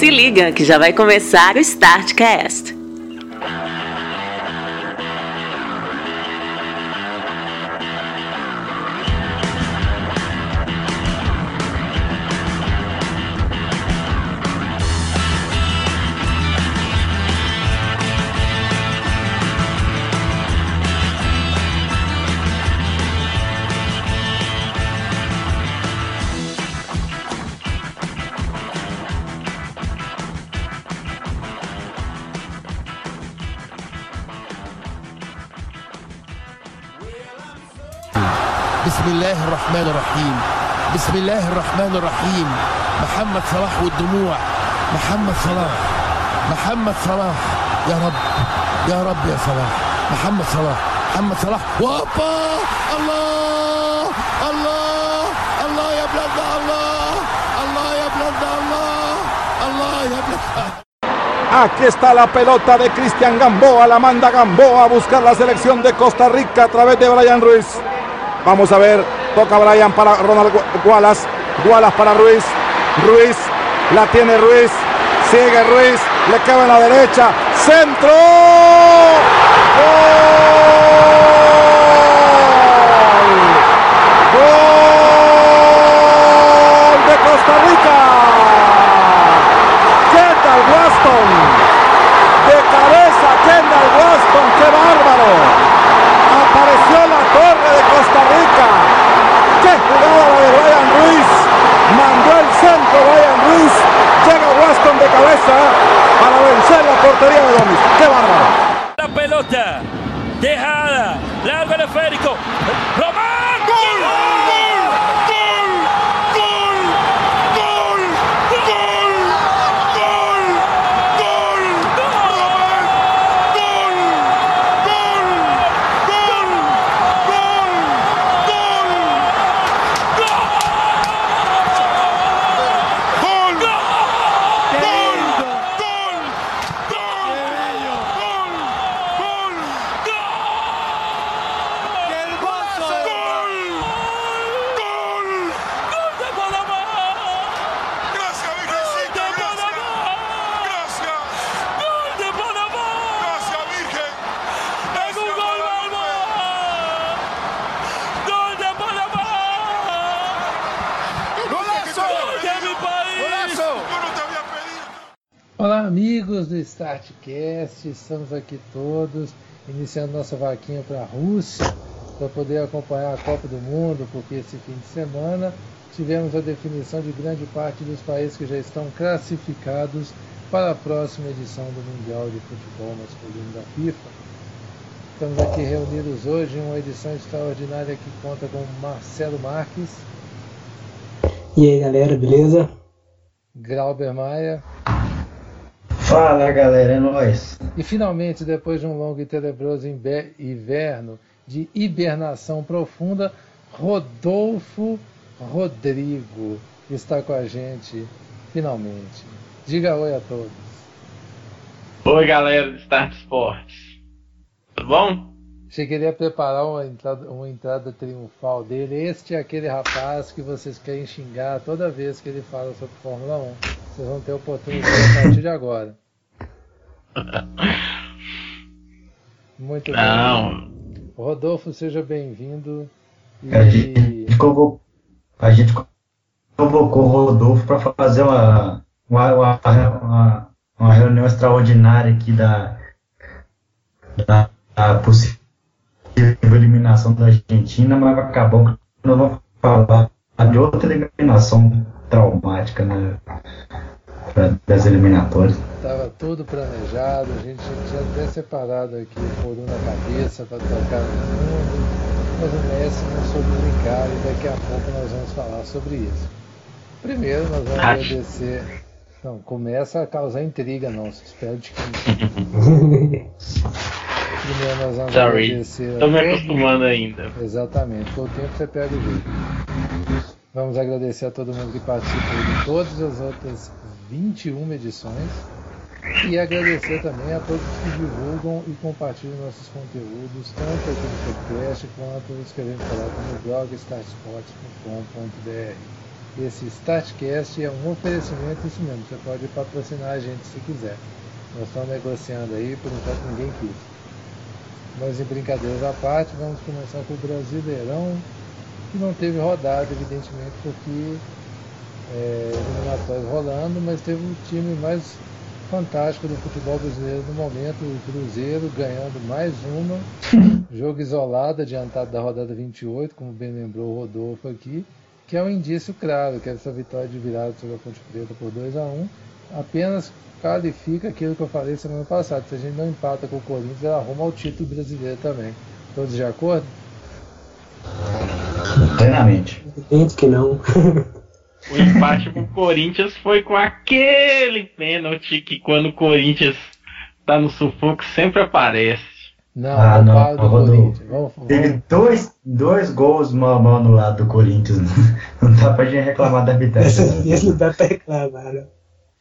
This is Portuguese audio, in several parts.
Se liga que já vai começar o Startcast. بسم الله الرحمن الرحيم بسم الله الرحمن الرحيم محمد صلاح والدموع محمد صلاح يا رب يا صلاح محمد صلاح وابا الله يا بلادنا الله يا بلادنا الله يا بلادنا. Aquí está la pelota de Cristian Gamboa, la manda Gamboa a buscar la selección de Costa Rica a través de Brian Ruiz. Vamos a ver, toca Brian para Ronald Wallace para Ruiz, la tiene Ruiz, sigue Ruiz, le cabe en la derecha, centro, gol de Costa Rica, Kendall Waston, de cabeza Kendall Waston, qué bárbaro. Apareció la torre de Costa Rica. ¡Qué jugada la de Brian Ruiz! Mandó el centro Brian Ruiz. Llega Waston de cabeza para vencer la portería de Domis. ¡Qué bárbaro! La pelota dejada. Largo el esférico. ¡Román! ¡Gol! Olá amigos do Startcast, estamos aqui todos iniciando nossa vaquinha para a Rússia para poder acompanhar a Copa do Mundo, porque esse fim de semana tivemos a definição de grande parte dos países que já estão classificados para a próxima edição do Mundial de Futebol Masculino da FIFA. Estamos aqui reunidos hoje em uma edição extraordinária que conta com Marcelo Marques. E aí galera, beleza? Glauber Maia. Fala galera, é nóis! E finalmente, depois de um longo e tenebroso inverno de hibernação profunda, Rodolfo Rodrigo está com a gente finalmente. Diga oi a todos. Oi galera do Start Sports, tudo bom? Achei que ele ia preparar uma entrada triunfal dele. Este é aquele rapaz que vocês querem xingar toda vez que ele fala sobre Fórmula 1. Vocês vão ter oportunidade a partir de agora. Muito Não. bem. Rodolfo, seja bem-vindo. E... A gente convocou o Rodolfo para fazer uma reunião extraordinária aqui da possível eliminação da Argentina, mas acabou que nós vamos falar de outra eliminação traumática, né? Das eliminatórias. Estava tudo planejado, a gente tinha até separado aqui o Coru na cabeça para tocar no mundo, mas o Messi não soube brincar e daqui a pouco nós vamos falar sobre isso. Primeiro nós vamos agradecer. Não, começa a causar intriga, não, espero de que. Primeiro nós vamos agradecer. Estou me acostumando ainda. Exatamente, com o tempo você pega o jeito. Vamos agradecer a todo mundo que participou de todas as outras 21 edições e agradecer também a todos que divulgam e compartilham nossos conteúdos, tanto aqui no podcast quanto escrevendo falar no blog startsports.com.br. Esse StartCast é um oferecimento, isso mesmo, você pode patrocinar a gente se quiser. Nós estamos negociando aí, por enquanto ninguém quis. Mas em brincadeiras à parte, vamos começar com o Brasileirão, que não teve rodada, evidentemente, porque eliminatórios rolando, mas teve um time mais fantástico do futebol brasileiro no momento, o Cruzeiro ganhando mais uma, jogo isolado, adiantado da rodada 28, como bem lembrou o Rodolfo aqui, que é um indício claro que essa vitória de virada sobre a Ponte Preta por 2-1 apenas qualifica aquilo que eu falei semana passada. Se a gente não empata com o Corinthians, ela arruma o título brasileiro também. Todos de acordo? Plenamente. Evidente que não. O empate com o Corinthians foi com aquele pênalti que quando o Corinthians tá no sufoco sempre aparece. Não, não, do Corinthians. Vamos. Teve dois gols mal no lado do Corinthians. Não dá pra gente reclamar da arbitragem. Esse não dá pra reclamar, não.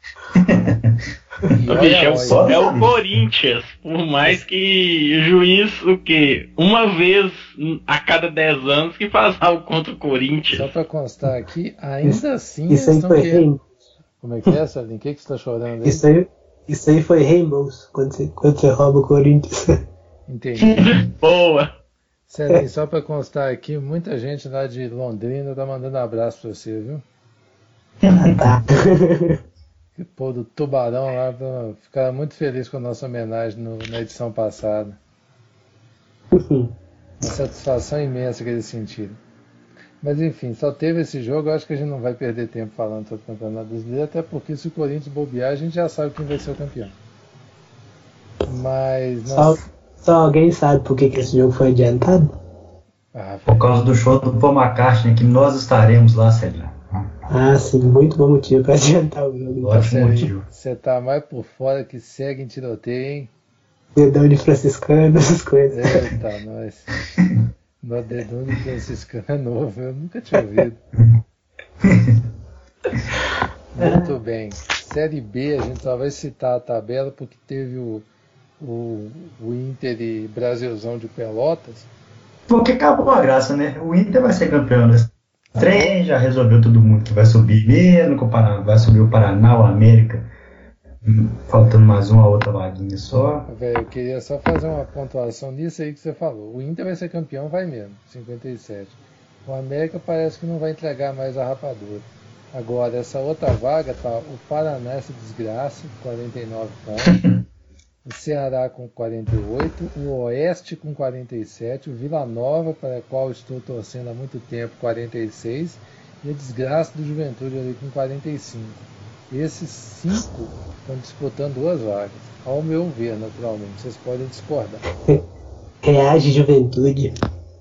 É o Corinthians, por mais que o juiz, uma vez a cada 10 anos que faz algo contra o Corinthians. Só pra constar aqui, ainda assim isso aí foi reembolso. Como é que é, Salim? O que você tá chorando aí? Isso aí foi reembolso, quando você rouba o Corinthians. Entendi. Boa! Salim, só pra constar aqui, muita gente lá de Londrina tá mandando abraço pra você, viu? Tá. Pô, do Tubarão lá, ficaram muito felizes com a nossa homenagem na edição passada. Uma satisfação imensa que eles sentiram. Mas enfim, só teve esse jogo, eu acho que a gente não vai perder tempo falando sobre o Campeonato Brasileiro, até porque se o Corinthians bobear, a gente já sabe quem vai ser o campeão. Mas... Só alguém sabe por que esse jogo foi adiantado? Por causa do show do Paul McCartney, que nós estaremos lá, Célio. Ah, sim, muito bom motivo pra adiantar o jogo. Ótimo motivo. Você tá mais por fora que segue em tiroteio, hein? Dedão de franciscano, essas coisas. Eita, nós. Meu dedão de franciscano é novo, eu nunca tinha ouvido. Muito bem. Série B, a gente só vai citar a tabela porque teve o Inter e Brasilzão de Pelotas. Porque acabou a graça, né? O Inter vai ser campeão, né? Trem já resolveu todo mundo que vai subir mesmo, vai subir o Paraná, o América, faltando mais uma outra vaguinha só. Velho, eu queria só fazer uma pontuação nisso aí que você falou. O Inter vai ser campeão, vai mesmo, 57. O América parece que não vai entregar mais a rapadura. Agora, essa outra vaga tá o Paraná, essa desgraça, 49 pontos. O Ceará com 48, o Oeste com 47, o Vila Nova, para a qual estou torcendo há muito tempo, 46, e a desgraça do Juventude ali com 45. Esses 5 estão disputando 2 vagas, ao meu ver, naturalmente. Vocês podem discordar. Reage, Juventude.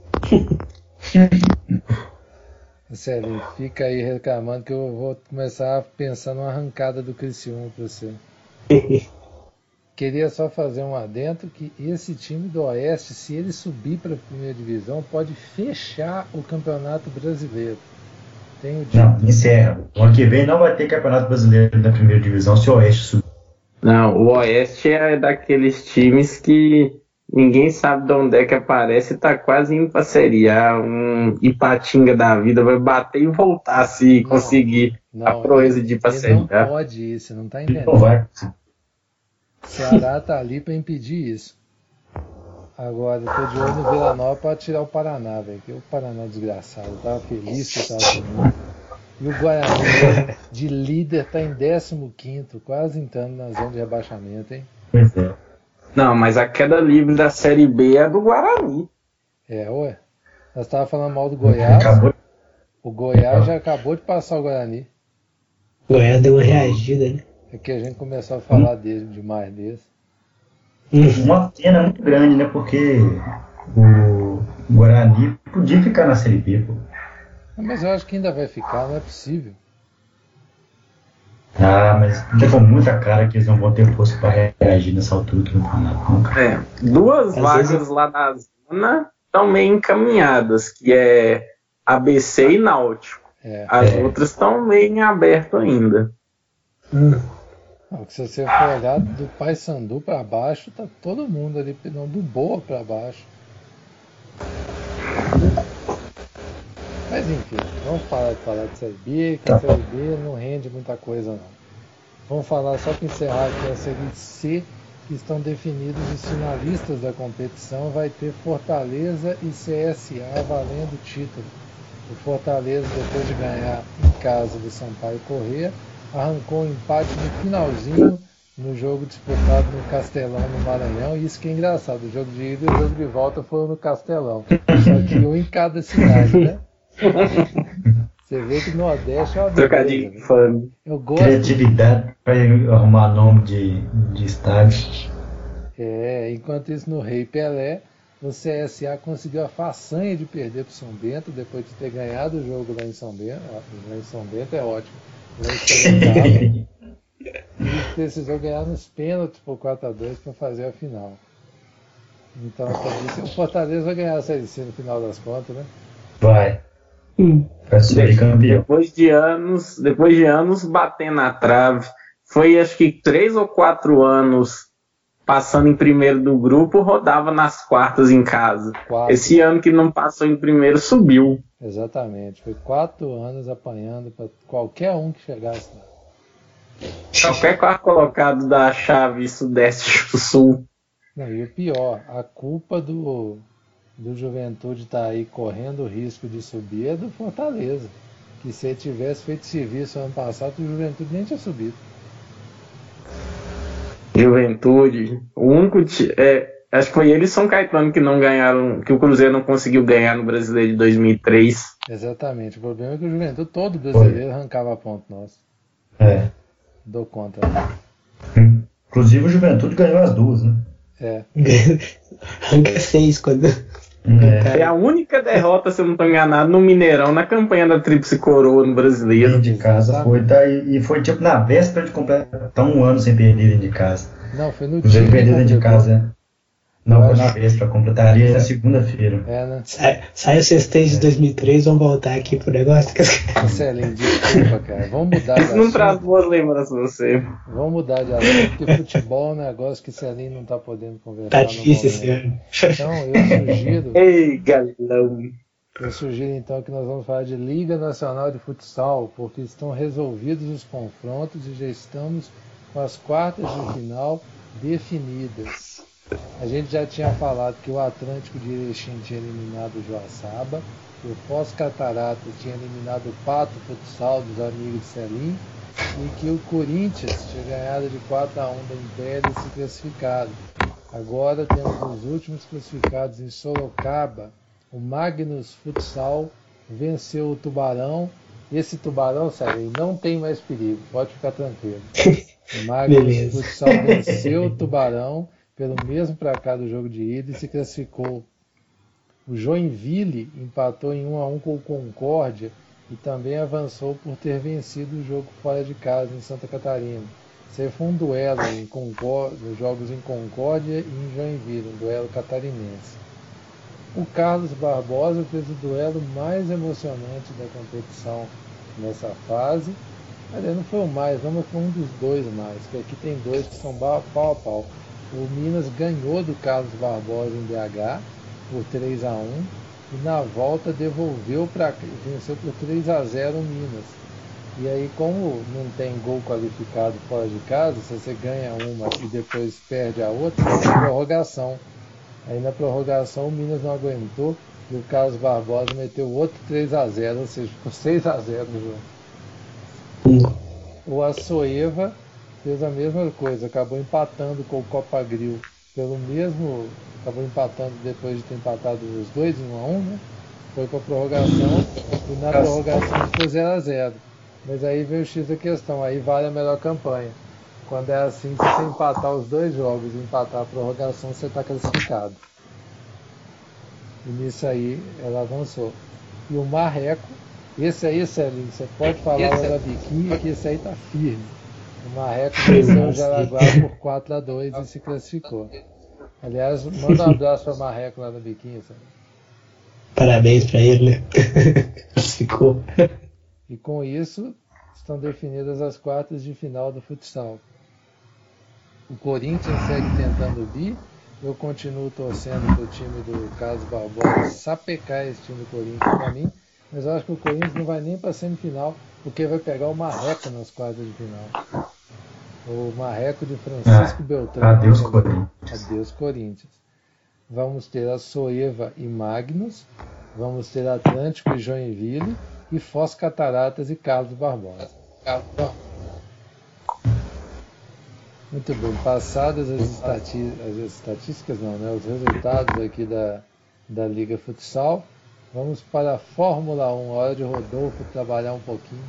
Sério, fica aí reclamando que eu vou começar a pensar numa arrancada do Criciúma para você. Queria só fazer um adendo que esse time do Oeste, se ele subir para a primeira divisão, pode fechar o Campeonato Brasileiro. Não, encerra. O ano que vem não vai ter Campeonato Brasileiro da primeira divisão se o Oeste subir. Não, o Oeste é daqueles times que ninguém sabe de onde é que aparece e tá quase indo pra Série A. Um Ipatinga da vida vai bater e voltar se conseguir a proeza de ir pra Série A. Não pode ir, você não tá entendendo. Não vai. O Ceará tá ali para impedir isso. Agora, eu tô de olho no Vila Nova para tirar o Paraná, velho. Que o Paraná é desgraçado. Eu tava feliz que tava comigo. E o Guarani, de líder, tá em 15º, quase entrando na zona de rebaixamento, hein? Não, mas a queda livre da Série B é do Guarani. Ué. Nós tava falando mal do Goiás. O Goiás já acabou de passar o Guarani. O Goiás deu uma reagida, né? É que a gente começou a falar demais desse. Uma pena muito grande, né? Porque o Guarani podia ficar na Série B, pô. Mas eu acho que ainda vai ficar, não é possível. Ah, mas levou muita cara que eles não vão ter força para reagir nessa altura do campeonato. Duas vagas lá na zona estão meio encaminhadas, que é ABC e Náutico. As outras estão meio em aberto ainda. Se você for olhar do Paysandu para baixo, tá todo mundo ali, não, do Boa para baixo. Mas enfim, vamos parar de falar de Série B, que a Série B não rende muita coisa não. Vamos falar só para encerrar aqui a Série C, que estão definidos os finalistas da competição. Vai ter Fortaleza e CSA valendo o título. O Fortaleza, depois de ganhar em casa do Sampaio Corrêa, arrancou um empate no finalzinho no jogo disputado no Castelão, no Maranhão. E isso que é engraçado, o jogo de ida e o jogo de volta foram no Castelão, só que um em cada cidade, né? Você vê que no Nordeste é uma Trocadilho beleza, fã. Eu gosto. Criatividade para arrumar nome de estádio. Enquanto isso, no Rei Pelé, o CSA conseguiu a façanha de perder para o São Bento, depois de ter ganhado o jogo lá em São Bento. Lá em São Bento é ótimo. Lá em Sorocaba, e precisou ganhar nos pênaltis por 4-2 para fazer a final. Então, o Fortaleza vai ganhar a Série C no final das contas, né? Vai ser campeão. Depois de anos batendo na trave, foi acho que 3 ou 4 anos passando em primeiro do grupo, rodava nas quartas em casa. 4. Esse ano que não passou em primeiro, subiu. Exatamente, foi 4 anos apanhando para qualquer um que chegasse lá. Qualquer quarto colocado da chave Sudeste pro Sul. Não, e o pior, a culpa do Juventude estar aí correndo o risco de subir é do Fortaleza. Que se ele tivesse feito serviço ano passado, o Juventude nem tinha subido. Juventude, o único acho que foi ele e São Caetano que não ganharam, que o Cruzeiro não conseguiu ganhar no Brasileiro de 2003. Exatamente, o problema é que o Juventude, todo brasileiro, arrancava ponto nosso. Dou conta. Inclusive o Juventude ganhou as duas, né? Arranca 6 quando. É a única derrota, se eu não estou enganado, no Mineirão, na campanha da Tríplice Coroa no Brasileiro. Dentro de casa e foi tipo na véspera de completar um ano sem perder dentro de casa. Não, foi no dia. dia. Perder dentro de casa, Não, foi na véspera, completaria na segunda-feira. Né? Sai o sextejo de 2003, vamos voltar aqui pro negócio. Excelente, desculpa, cara. Vamos mudar de assunto. Não traz boas lembranças pra você. Vamos mudar de assunto, porque futebol é um negócio que o Celinho não tá podendo conversar. Tá difícil esse ano. Então, eu sugiro. Ei, galão. Eu sugiro então que nós vamos falar de Liga Nacional de Futsal, porque estão resolvidos os confrontos e já estamos com as quartas de final definidas. A gente já tinha falado que o Atlântico de Erechim tinha eliminado o Joaçaba, que o Foz Cataratas tinha eliminado o Pato Futsal dos amigos de Celim, e que o Corinthians tinha ganhado de 4-1 da Império e se classificado. Agora temos os últimos classificados em Sorocaba. O Magnus Futsal venceu o Tubarão. Esse Tubarão, Celim, não tem mais perigo, pode ficar tranquilo. O Magnus Futsal venceu o Tubarão pelo mesmo placar do jogo de ida e se classificou. O Joinville empatou em 1-1 com o Concórdia e também avançou por ter vencido o jogo fora de casa em Santa Catarina. Isso aí foi um duelo nos jogos em Concórdia e em Joinville, um duelo catarinense. O Carlos Barbosa fez o duelo mais emocionante da competição nessa fase. Aliás, não foi o mais, não, mas foi um dos dois mais, porque aqui tem dois que são pau a pau. O Minas ganhou do Carlos Barbosa em BH por 3-1 e na volta devolveu venceu por 3-0 o Minas. E aí, como não tem gol qualificado fora de casa, se você ganha uma e depois perde a outra, tem prorrogação. Aí na prorrogação o Minas não aguentou e o Carlos Barbosa meteu outro 3-0, ou seja, ficou 6-0 no jogo. O Açoeva fez a mesma coisa, acabou empatando com o Copagril acabou empatando depois de ter empatado os dois em 1-1, né? Foi para a prorrogação e na prorrogação ficou 0-0. Mas aí veio o X da questão, aí vale a melhor campanha. Quando é assim, se você empatar os dois jogos e empatar a prorrogação, você está classificado. E nisso aí ela avançou. E o Marreco, esse aí, Celinho, você pode falar lá da biquinha que esse aí tá firme. O Marreco venceu o Jaraguá por 4-2 e se classificou. Aliás, manda um abraço para o Marreco lá na biquinha, Celinho. Parabéns para ele, né? Classificou. E com isso, estão definidas as quartas de final do futsal. O Corinthians segue tentando vir. Eu continuo torcendo para o time do Carlos Barbosa sapecar esse time do Corinthians para mim. Mas eu acho que o Corinthians não vai nem para a semifinal, porque vai pegar o Marreco nas quartas de final. O Marreco de Francisco Beltrão. Adeus, Corinthians. Adeus, Corinthians. Vamos ter a Soeva e Magnus. Vamos ter Atlântico e Joinville. E Foz Cataratas e Carlos Barbosa. Muito bem. Passadas as estatísticas, não, né? Os resultados aqui da Liga Futsal. Vamos para a Fórmula 1. Hora de Rodolfo trabalhar um pouquinho.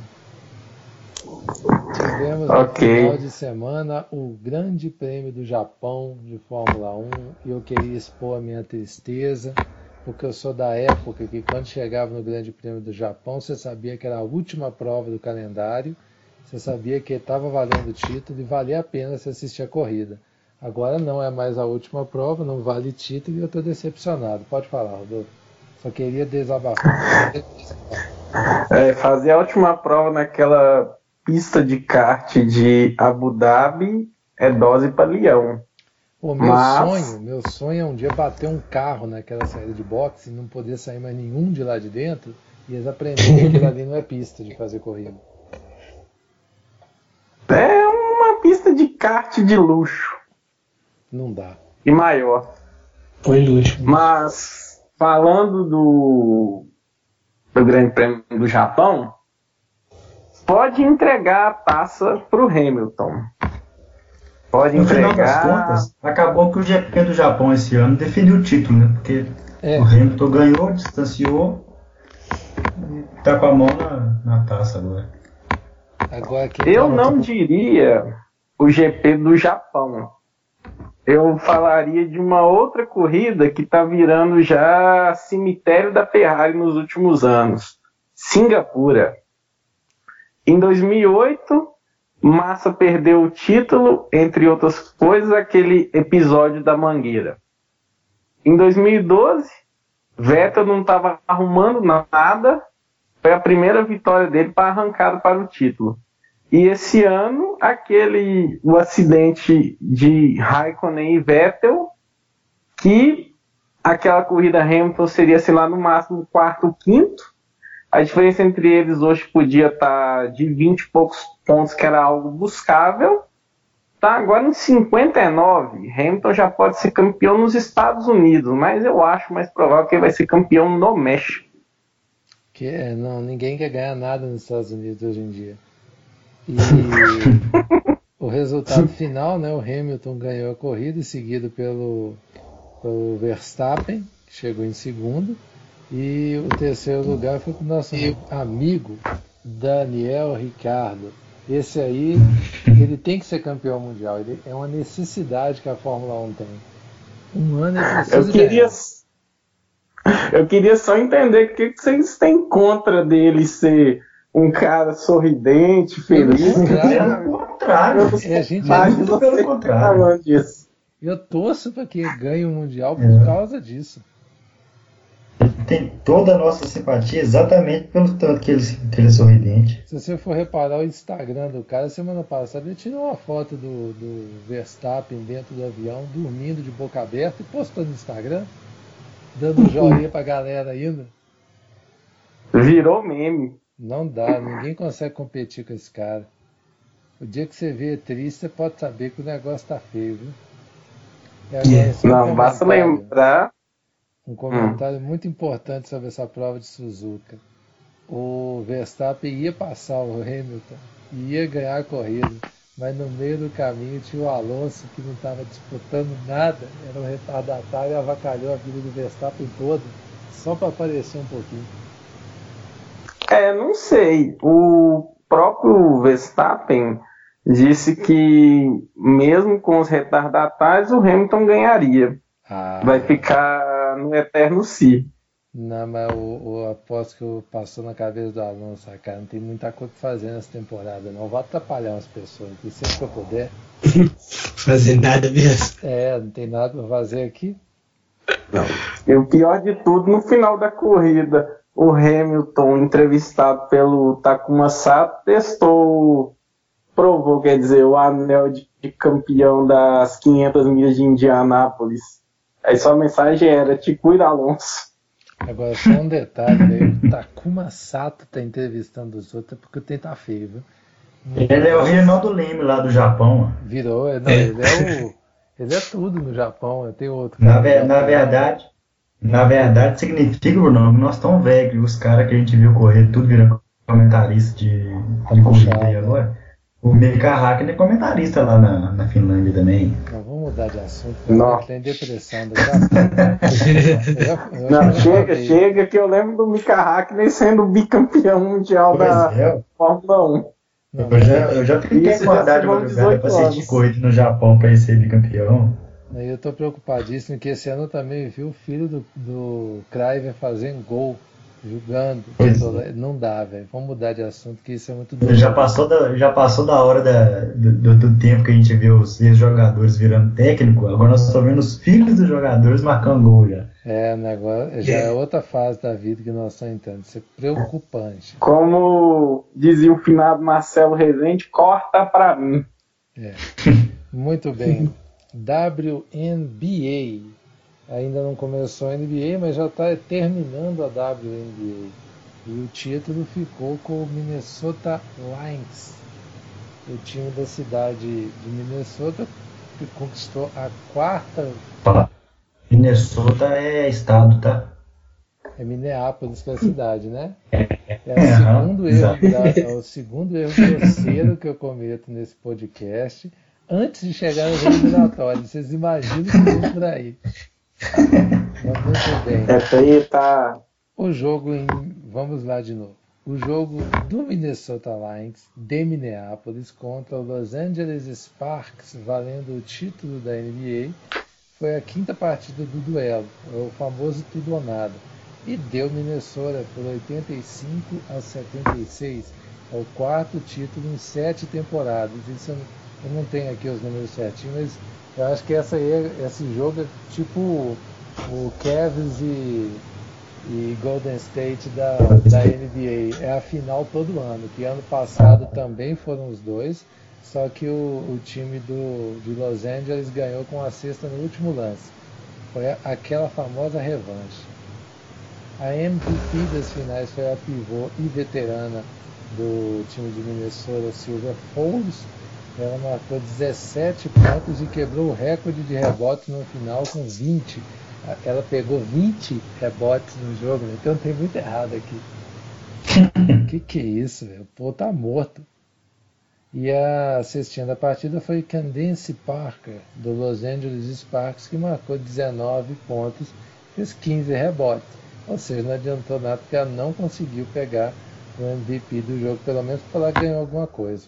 Tivemos no final de semana o Grande Prêmio do Japão de Fórmula 1 e eu queria expor a minha tristeza, porque eu sou da época que quando chegava no Grande Prêmio do Japão, você sabia que era a última prova do calendário, você sabia que estava valendo o título e valia a pena você assistir a corrida. Agora não é mais a última prova, não vale título e eu estou decepcionado. Pode falar, Rodolfo. Só queria desabafar. Fazer a última prova naquela pista de kart de Abu Dhabi é dose para leão. O meu sonho é um dia bater um carro naquela saída de boxe e não poder sair mais nenhum de lá de dentro e eles aprenderem que aquilo ali não é pista de fazer corrida. É uma pista de kart de luxo. Não dá. E maior. Foi luxo. Mas, falando do Grande Prêmio do Japão, pode entregar a taça pro Hamilton. Pode entregar. No final das contas, acabou que o GP do Japão esse ano definiu o título, né? Porque o Hamilton ganhou, distanciou e tá com a mão na taça agora. Eu não diria o GP do Japão. Eu falaria de uma outra corrida que tá virando já cemitério da Ferrari nos últimos anos. Singapura. Em 2008, Massa perdeu o título, entre outras coisas, aquele episódio da mangueira. Em 2012, Vettel não estava arrumando nada, foi a primeira vitória dele para arrancada para o título. E esse ano, o acidente de Raikkonen e Vettel, que aquela corrida Hamilton seria, sei lá, no máximo quarto ou quinto. A diferença entre eles hoje podia estar de 20 e poucos pontos, que era algo buscável. Tá agora em 59. Hamilton já pode ser campeão nos Estados Unidos, mas eu acho mais provável que ele vai ser campeão no México. Não, ninguém quer ganhar nada nos Estados Unidos hoje em dia. E o resultado final, né? O Hamilton ganhou a corrida, seguido pelo Verstappen, que chegou em segundo. E o terceiro lugar foi com o nosso amigo Daniel Ricciardo. Esse aí, ele tem que ser campeão mundial. Ele é uma necessidade que a Fórmula 1 tem. Um ano ele precisa Eu queria só entender o que vocês têm contra dele ser um cara sorridente, feliz. Pelo contrário. Pelo contrário. Eu torço para que ele ganhe o mundial por causa disso. Tem toda a nossa simpatia exatamente pelo tanto que ele é sorridente. Se você for reparar o Instagram do cara, semana passada ele tirou uma foto do Verstappen dentro do avião, dormindo de boca aberta e postou no Instagram, dando joinha pra galera ainda. Virou meme. Não dá, ninguém consegue competir com esse cara. O dia que você vê triste, você pode saber que o negócio tá feio, viu? Não, basta lembrar. Um comentário muito importante sobre essa prova de Suzuka. O Verstappen ia passar o Hamilton, ia ganhar a corrida, mas no meio do caminho tinha o Alonso que não estava disputando nada, era um retardatário e avacalhou a vida do Verstappen toda, só para aparecer um pouquinho. Não sei. O próprio Verstappen disse que mesmo com os retardatários o Hamilton ganharia. Vai ficar no eterno si. Não, mas o aposto que passou na cabeça do Alonso, cara, não tem muita coisa pra fazer nessa temporada, não. Vou atrapalhar umas pessoas aqui, sempre que eu puder. Fazer nada mesmo. Não tem nada pra fazer aqui. Não. E o pior de tudo, no final da corrida, o Hamilton, entrevistado pelo Takuma Sato, provou, quer dizer, o anel de campeão das 500 milhas de Indianápolis. Aí sua mensagem era: te cuida, Alonso. Agora, só um detalhe, velho. O Takuma Sato tá entrevistando os outros porque o tempo tá feio, viu? Ele é o Reinaldo Leme lá do Japão. Virou, não, ele é tudo no Japão, tem outro. Na verdade, significa, Bruno, que nós estamos velhos. Os caras que a gente viu correr, tudo virando comentarista de corrida aí agora. O Mika Hakkinen é comentarista lá na Finlândia também. Não, vamos mudar de assunto, Não. porque tem depressão do Japão. Não, chega que eu lembro do Mika Hakkinen sendo bicampeão mundial da Fórmula 1. Não, Eu já fiquei acordado de madrugada pra assistir corrida no Japão pra ele ser bicampeão. Eu tô preocupadíssimo que esse ano eu também vi o filho do Craiver fazendo gol, jogando. Não dá, velho. Vamos mudar de assunto, que isso é muito doido. Já passou da hora do tempo que a gente vê os ex-jogadores virando técnico. Agora nós estamos vendo os filhos dos jogadores marcando gol já. Agora já é outra fase da vida que nós estamos entrando. Isso é preocupante. Como dizia o finado Marcelo Rezende, corta pra mim. Muito bem. WNBA. Ainda não começou a NBA, mas já está terminando a WNBA. E o título ficou com o Minnesota Lynx, o time da cidade de Minnesota, que conquistou a quarta. Minnesota é estado, tá? É Minneapolis que é a cidade, né? É o segundo erro grosseiro que eu cometo nesse podcast. Antes de chegar nos eliminatórios, vocês imaginam que vem por aí. Mas muito bem. O jogo vamos lá de novo. O jogo do Minnesota Lynx de Minneapolis contra o Los Angeles Sparks, valendo o título da NBA, foi a quinta partida do duelo, o famoso tudo ou nada. E deu Minnesota por 85-76. É o quarto título em 7 temporadas. Isso eu não tenho aqui os números certinhos, mas eu acho que esse jogo é tipo o Cavs e Golden State da NBA. É a final todo ano, que ano passado também foram os dois, só que o time de Los Angeles ganhou com a cesta no último lance. Foi aquela famosa revanche. A MVP das finais foi a pivô e veterana do time de Minnesota, Sylvia Fowles. Ela marcou 17 pontos e quebrou o recorde de rebotes no final com 20. Ela pegou 20 rebotes no jogo, né? Então tem muito errado aqui. Que é isso, velho? O pô tá morto. E a cestinha da partida foi Candace Parker, do Los Angeles Sparks, que marcou 19 pontos, fez 15 rebotes. Ou seja, não adiantou nada porque ela não conseguiu pegar o MVP do jogo, pelo menos porque ela ganhou alguma coisa.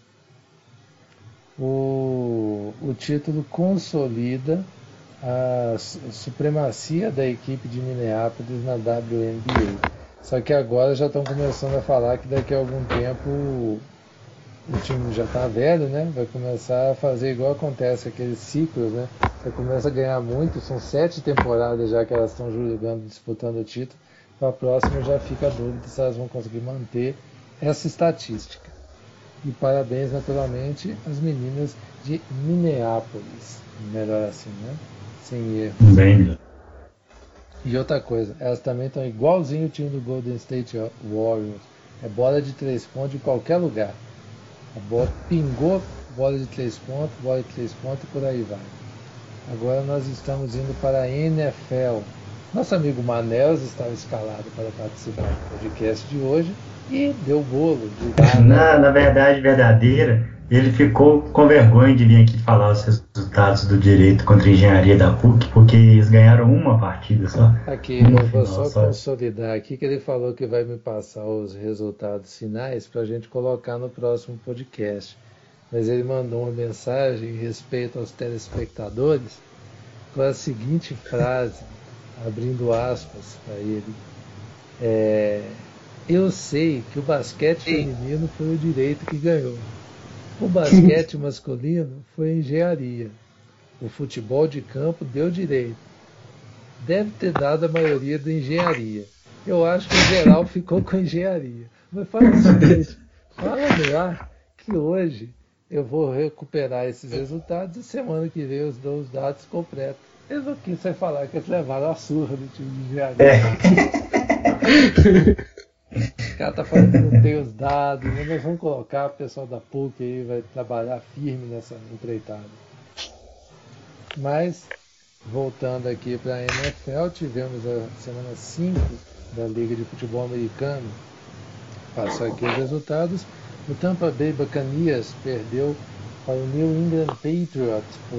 O título consolida a supremacia da equipe de Minneapolis na WNBA. Só que agora já estão começando a falar que daqui a algum tempo o time já está velho, né? Vai começar a fazer igual acontece aqueles ciclos, né? Você começa a ganhar muito, são 7 temporadas já que elas estão jogando, disputando o título. Para a próxima já fica a dúvida se elas vão conseguir manter essa estatística. E parabéns, naturalmente, às meninas de Minneapolis. Melhor assim, né? Sem erro. Bem. E outra coisa, elas também estão igualzinho o time do Golden State Warriors. É bola de 3 pontos em qualquer lugar. A bola pingou, bola de 3 pontos e por aí vai. Agora nós estamos indo para a NFL. Nosso amigo Manels estava escalado para participar do podcast de hoje e deu bolo de nada. Na verdade verdadeira, ele ficou com vergonha de vir aqui falar os resultados do direito contra a engenharia da PUC, porque eles ganharam uma partida só. Aqui, eu vou só consolidar aqui que ele falou que vai me passar os resultados finais para a gente colocar no próximo podcast. Mas ele mandou uma mensagem em respeito aos telespectadores com a seguinte frase, abrindo aspas para ele. Eu sei que o basquete feminino foi o direito que ganhou. O basquete masculino foi engenharia. O futebol de campo deu direito. Deve ter dado a maioria da engenharia. Eu acho que o geral ficou com engenharia. Mas fala o seguinte, fala no ar que hoje eu vou recuperar esses resultados e semana que vem eu dou os dados completos. Eu não quis você falar que eles levaram a surra do time de engenharia. O cara tá falando que não tem os dados, mas nós vamos colocar, o pessoal da PUC aí vai trabalhar firme nessa empreitada. Mas, voltando aqui para a NFL, tivemos a semana 5 da Liga de Futebol Americano. Passou aqui os resultados. O Tampa Bay Buccaneers perdeu para o New England Patriots por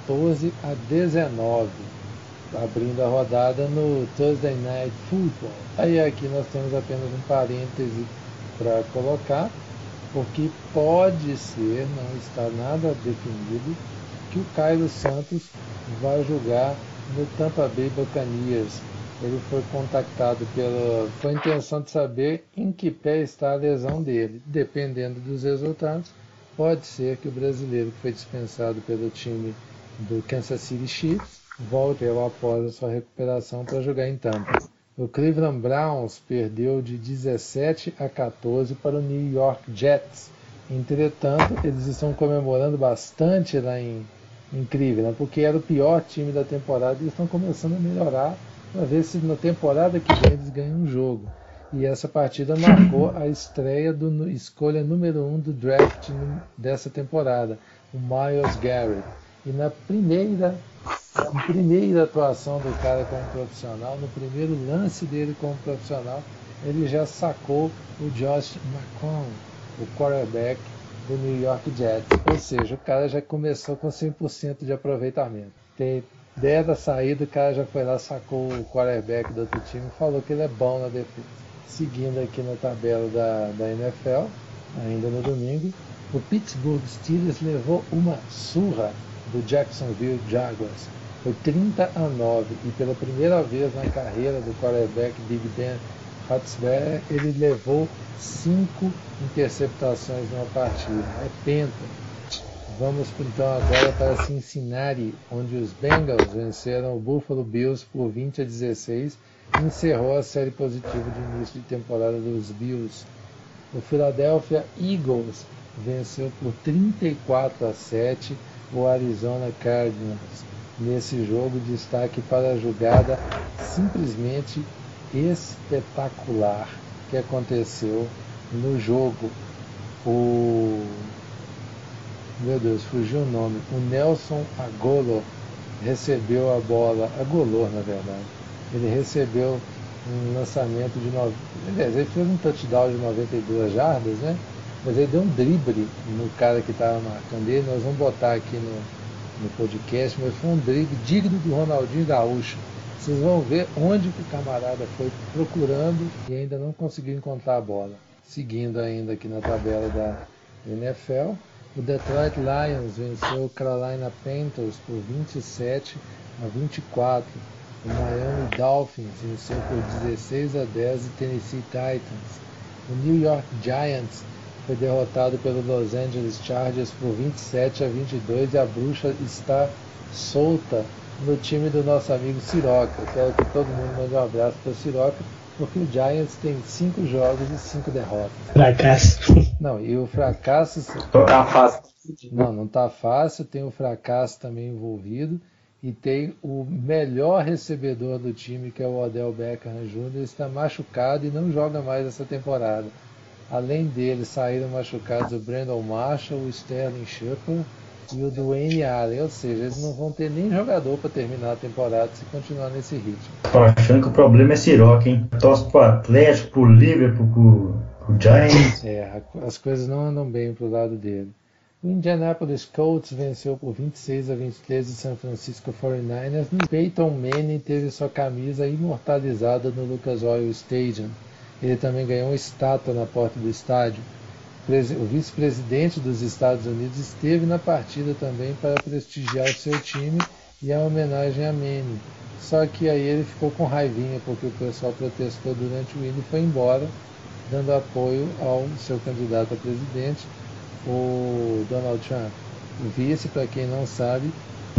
14-19, abrindo a rodada no Thursday Night Football. Aí aqui nós temos apenas um parêntese para colocar, porque pode ser, não está nada definido, que o Cairo Santos vai jogar no Tampa Bay Buccaneers. Ele foi contactado com a intenção de saber em que pé está a lesão dele. Dependendo dos resultados, pode ser que o brasileiro que foi dispensado pelo time do Kansas City Chiefs volte após a sua recuperação para jogar em Tampa. O Cleveland Browns perdeu de 17-14 para o New York Jets. Entretanto, eles estão comemorando bastante lá em Cleveland, porque era o pior time da temporada e eles estão começando a melhorar para ver se na temporada que vem eles ganham um jogo. E essa partida marcou a estreia do escolha número 1 do draft dessa temporada, o Myles Garrett. E na primeira atuação do cara como profissional, no primeiro lance dele como profissional, ele já sacou o Josh McCown, o quarterback do New York Jets. Ou seja, o cara já começou com 100% de aproveitamento. Tem ideia da saída, o cara já foi lá, sacou o quarterback do outro time e falou que ele é bom na defesa. Seguindo aqui na tabela da NFL, ainda no domingo, o Pittsburgh Steelers levou uma surra do Jacksonville Jaguars. Foi 30-9 e pela primeira vez na carreira do quarterback Big Ben Roethlisberger, ele levou 5 interceptações numa partida. É penta. Vamos então agora para Cincinnati, onde os Bengals venceram o Buffalo Bills por 20-16 e encerrou a série positiva de início de temporada dos Bills. O Philadelphia Eagles venceu por 34-7 o Arizona Cardinals. Nesse jogo, destaque para a jogada simplesmente espetacular que aconteceu no jogo. Meu Deus, fugiu o nome. O Nelson Agholor recebeu a bola, Agholor na verdade. Ele recebeu um lançamento de ele fez um touchdown de 92 jardas, né? Mas ele deu um drible no cara que estava marcando ele. Nós vamos botar aqui no podcast, mas foi um drible digno do Ronaldinho Gaúcho. Vocês vão ver onde que o camarada foi procurando e ainda não conseguiu encontrar a bola. Seguindo ainda aqui na tabela da NFL, o Detroit Lions venceu o Carolina Panthers por 27-24. O Miami Dolphins venceu por 16-10 o Tennessee Titans. O New York Giants foi derrotado pelo Los Angeles Chargers por 27-22 e a bruxa está solta no time do nosso amigo Siroca. Quero que todo mundo mande um abraço para o Siroca, porque o Giants tem 5 jogos e 5 derrotas. Fracasso. Não, e o fracasso... Tá fácil. Não tá fácil, tem o fracasso também envolvido e tem o melhor recebedor do time, que é o Odell Beckham Jr., está machucado e não joga mais essa temporada. Além dele, saíram machucados o Brandon Marshall, o Sterling Shepard e o Dwayne Allen. Ou seja, eles não vão ter nem jogador para terminar a temporada se continuar nesse ritmo. Tô achando que o problema é Siroca, hein? Torce pro Atlético, pro Liverpool, pro Giants. As coisas não andam bem pro lado dele. O Indianapolis Colts venceu por 26-23 o San Francisco 49ers. O Peyton Manning teve sua camisa imortalizada no Lucas Oil Stadium. Ele também ganhou uma estátua na porta do estádio. O vice-presidente dos Estados Unidos esteve na partida também para prestigiar o seu time e a homenagem a Manning. Só que aí ele ficou com raivinha porque o pessoal protestou durante o hino e foi embora, dando apoio ao seu candidato a presidente, o Donald Trump. O vice, para quem não sabe,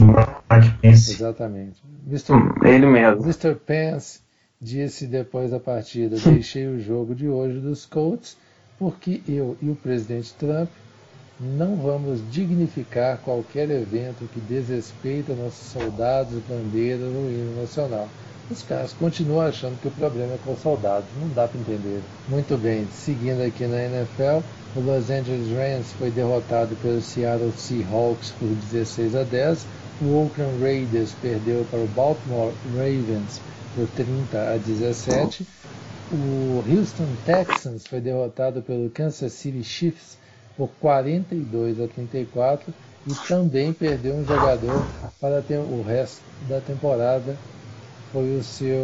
exatamente, ele mesmo. Mr. Pence disse depois da partida: deixei o jogo de hoje dos Colts porque eu e o presidente Trump Não vamos dignificar qualquer evento que desrespeita nossos soldados, bandeiras ou hino nacional. Os caras continuam achando que o problema é com os soldados, não dá para entender. Muito bem, seguindo aqui na NFL, o Los Angeles Rams foi derrotado pelo Seattle Seahawks por 16-10, o Oakland Raiders perdeu para o Baltimore Ravens por 30-17, o Houston Texans foi derrotado pelo Kansas City Chiefs por 42-34 e também perdeu um jogador para ter o resto da temporada. Foi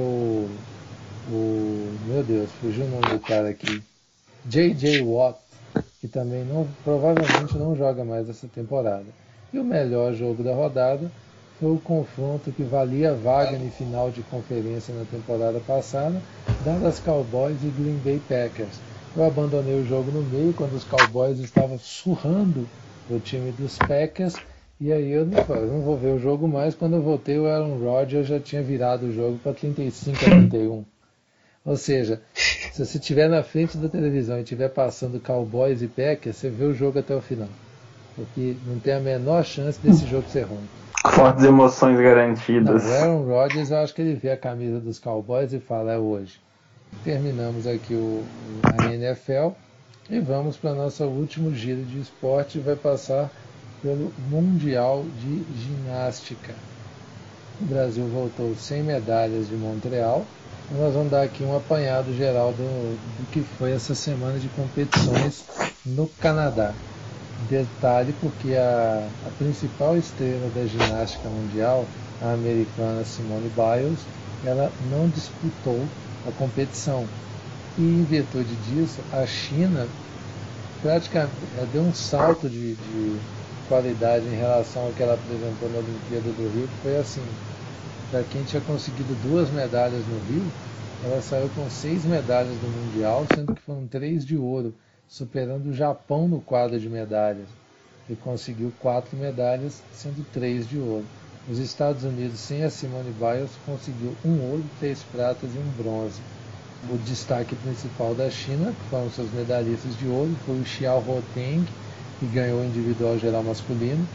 meu Deus, fugiu o nome do cara aqui, J.J. Watt, que também provavelmente não joga mais essa temporada. E o melhor jogo da rodada foi o confronto que valia a vaga em final de conferência na temporada passada, Dallas Cowboys e Green Bay Packers. Eu abandonei o jogo no meio quando os Cowboys estavam surrando o time dos Packers, e aí eu não vou ver o jogo mais. Quando eu voltei, o Aaron Rodgers já tinha virado o jogo para 35-31. Ou seja, se você estiver na frente da televisão e estiver passando Cowboys e Packers, você vê o jogo até o final, porque não tem a menor chance desse jogo ser ruim. Fortes emoções garantidas. Não, o Aaron Rodgers, eu acho que ele vê a camisa dos Cowboys e fala, é hoje. Terminamos aqui a NFL e vamos para nosso último giro de esporte. Vai passar pelo Mundial de Ginástica. O Brasil voltou sem medalhas de Montreal. Nós vamos dar aqui um apanhado geral do que foi essa semana de competições no Canadá. Detalhe, porque a principal estrela da ginástica mundial, a americana Simone Biles, ela não disputou a competição. E em virtude disso, a China praticamente deu um salto de qualidade em relação ao que ela apresentou na Olimpíada do Rio, que foi assim, para quem tinha conseguido 2 medalhas no Rio, ela saiu com 6 medalhas no Mundial, sendo que foram 3 de ouro, superando o Japão no quadro de medalhas, e conseguiu 4 medalhas, sendo 3 de ouro. Os Estados Unidos, sem a Simone Biles, conseguiu 1 ouro, 3 pratas e 1 bronze. O destaque principal da China, que foram seus medalhistas de ouro, foi o Xiao Hoteng, que ganhou o individual geral masculino,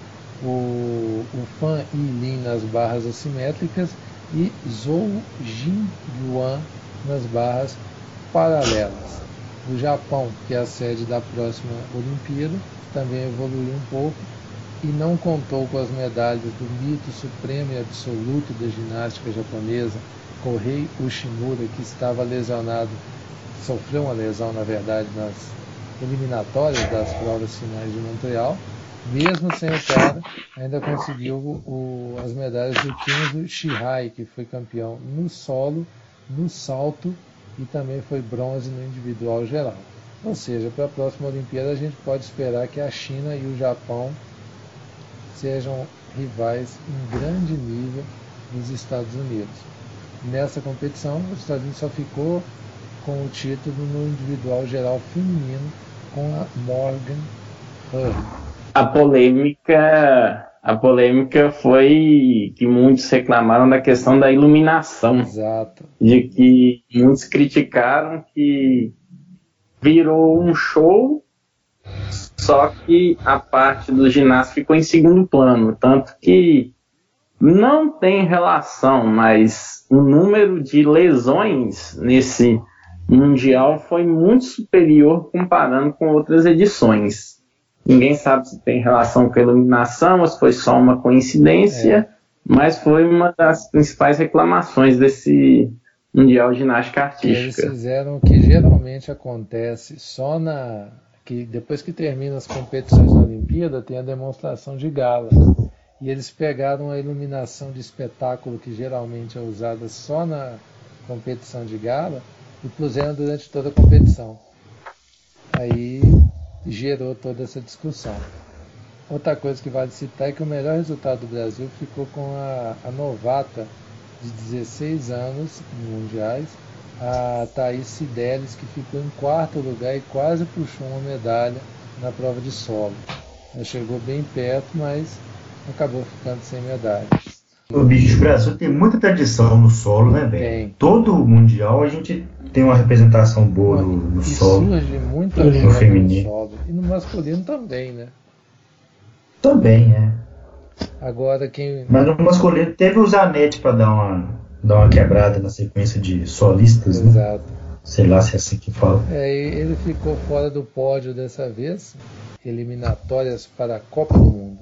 o Fan Yilin nas barras assimétricas e Zhou Jingyuan nas barras paralelas. O Japão, que é a sede da próxima Olimpíada, também evoluiu um pouco e não contou com as medalhas do mito supremo e absoluto da ginástica japonesa, Kohei Ushimura, que estava lesionado, sofreu uma lesão na verdade nas eliminatórias das provas finais de Montreal. Mesmo sem o cara, ainda conseguiu as medalhas do Kenzo Shihai, que foi campeão no solo, no salto e também foi bronze no individual geral. Ou seja, para a próxima Olimpíada a gente pode esperar que a China e o Japão sejam rivais em grande nível dos Estados Unidos. Nessa competição, os Estados Unidos só ficou com o título no individual geral feminino com a Morgan Hurd. A polêmica foi que muitos reclamaram da questão da iluminação. Exato. De que muitos criticaram que virou um show, só que a parte do ginásio ficou em segundo plano. Tanto que não tem relação, mas o número de lesões nesse Mundial foi muito superior comparando com outras edições. Ninguém sabe se tem relação com a iluminação ou se foi só uma coincidência, mas foi uma das principais reclamações desse Mundial de Ginástica Artística. Eles fizeram o que geralmente acontece só que depois que termina as competições da Olimpíada, tem a demonstração de gala. E eles pegaram a iluminação de espetáculo que geralmente é usada só na competição de gala e puseram durante toda a competição. Aí gerou toda essa discussão. Outra coisa que vale citar é que o melhor resultado do Brasil ficou com a novata de 16 anos mundiais, a Thaís Cideles, que ficou em 4º lugar e quase puxou uma medalha na prova de solo. Ela chegou bem perto, mas acabou ficando sem medalha. O Brasil tem muita tradição no solo, né, velho? Todo mundial a gente tem uma representação boa no solo. Surge muito no feminino. No solo. E no masculino também, né? Também, é. Agora quem. Mas no masculino teve o Zanetti para dar uma quebrada na sequência de solistas, né? Exato. Sei lá se é assim que fala. Ele ficou fora do pódio dessa vez. Eliminatórias para a Copa do Mundo.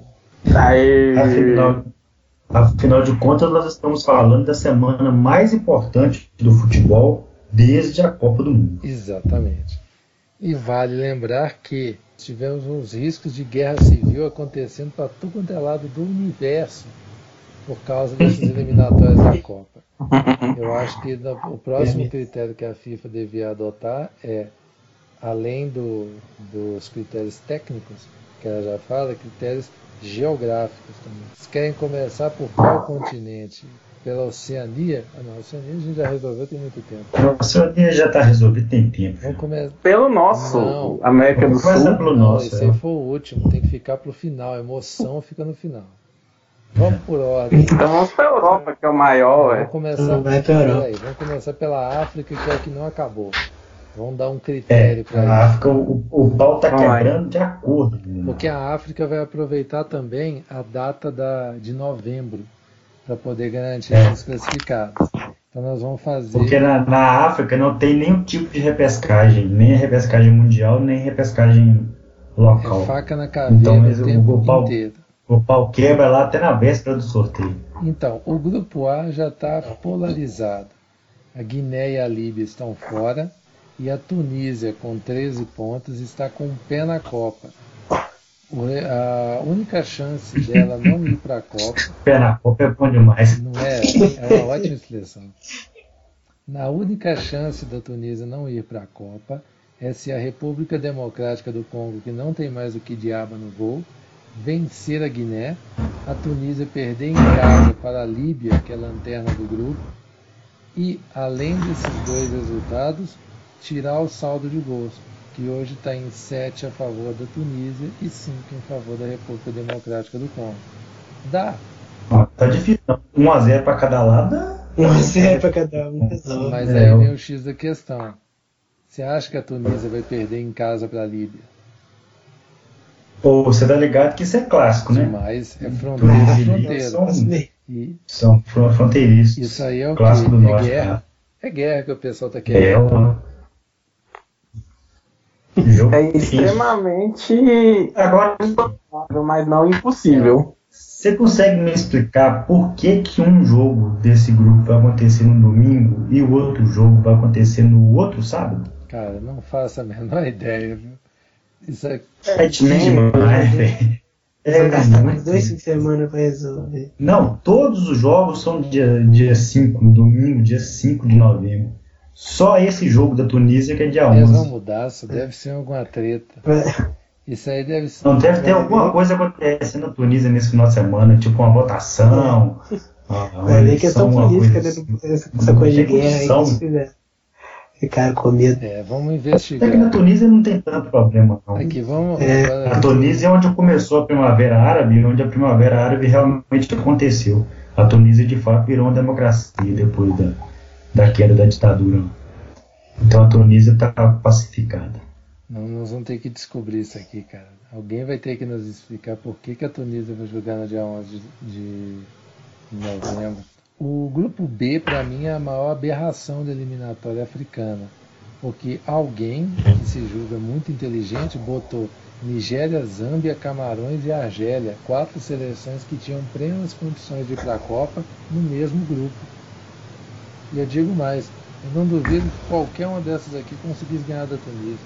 Afinal de contas, nós estamos falando da semana mais importante do futebol desde a Copa do Mundo. Exatamente. E vale lembrar que tivemos uns riscos de guerra civil acontecendo para todo quanto é lado do universo por causa dessas eliminatórias da Copa. Eu acho que o próximo critério que a FIFA devia adotar é, além dos critérios técnicos, que ela já fala, critérios geográficos também. Vocês querem começar por qual continente? Pela Oceania? Não, a Oceania a gente já resolveu tem muito tempo. A Oceania já está resolvido tem tempo. Vamos começar. Pelo nosso, Não. América do Sul. Pelo Não, nosso. esse aí foi o último, tem que ficar pro final. A emoção fica no final. Vamos por ordem. Então vamos para a Europa, que é o maior. Vamos começar, vamos começar pela África, que é o que não acabou. Vamos dar um critério para Na isso. África o pau está quebrando de acordo. Porque a África vai aproveitar também a data de novembro para poder garantir os classificados. Então nós vamos fazer. Porque na África não tem nenhum tipo de repescagem, nem a repescagem mundial, nem a repescagem local. Faca na caveira Então, o tempo inteiro. O pau quebra lá até na véspera do sorteio. Então, o grupo A já está polarizado. A Guiné e a Líbia estão fora. E a Tunísia, com 13 pontos, está com o pé na Copa. A única chance dela não ir para a Copa... Pé na Copa é bom demais. Não é? É uma ótima expressão. A única chance da Tunísia não ir para a Copa é se a República Democrática do Congo, que não tem mais o que diaba no gol, vencer a Guiné, a Tunísia perder em casa para a Líbia, que é a lanterna do grupo, e, além desses dois resultados, tirar o saldo de gols, que hoje está em 7 a favor da Tunísia e 5 em favor da República Democrática do Congo. Dá. Tá difícil. 1-0 para cada lado. 1-0 para cada um. Mas aí vem o X da questão. Você acha que a Tunísia vai perder em casa para a Líbia? Pô, você tá ligado que isso é clássico, né? Mas é fronteira. São fronteiriços. Isso aí é o clássico do norte. Guerra. É guerra que o pessoal tá querendo. É extremamente agora, mas não impossível. Você consegue me explicar por que um jogo desse grupo vai acontecer no domingo e o outro jogo vai acontecer no outro sábado? Cara, não faço a menor ideia, viu? Isso é demais, velho. Vai gastar mais 2 fins de semana para resolver. Não, todos os jogos são dia 5, no domingo, dia 5 de novembro. Só esse jogo da Tunísia que é dia 11. Eles vão mudar, só deve ser alguma treta. Isso aí deve ser. Não deve ter alguma coisa acontecendo na Tunísia nesse final de semana, tipo uma votação. Vai ver questão política, essa coisa de guerra aí que eles fizeram. Ficaram com medo. Vamos investigar. É que na Tunísia não tem tanto problema, não. Aqui, vamos, A Tunísia é onde começou a Primavera Árabe, onde a Primavera Árabe realmente aconteceu. A Tunísia, de fato, virou uma democracia depois da queda da ditadura. Então a Tunísia está pacificada. Não, nós vamos ter que descobrir isso aqui, cara. Alguém vai ter que nos explicar por que a Tunísia vai jogar no dia 11 de novembro. O grupo B, para mim, é a maior aberração da eliminatória africana, porque alguém que se julga muito inteligente botou Nigéria, Zâmbia, Camarões e Argélia, 4 seleções que tinham plenas condições de ir para a Copa no mesmo grupo. E eu digo mais, eu não duvido que qualquer uma dessas aqui conseguisse ganhar da Tunísia.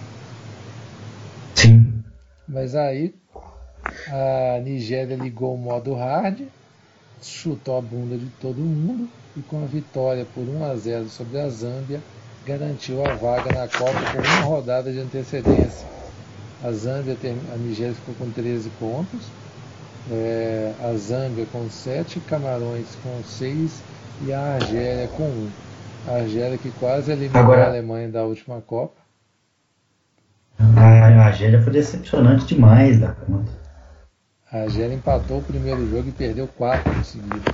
Sim. Mas aí a Nigéria ligou o modo hard, chutou a bunda de todo mundo e com a vitória por 1-0 sobre a Zâmbia garantiu a vaga na Copa com uma rodada de antecedência. A Nigéria ficou com 13 pontos, a Zâmbia com 7, Camarões com 6 e a Argélia com 1. A Argélia que quase eliminou a Alemanha da última Copa. A Argélia foi decepcionante demais da conta. A Argélia empatou o primeiro jogo e perdeu 4 em seguida.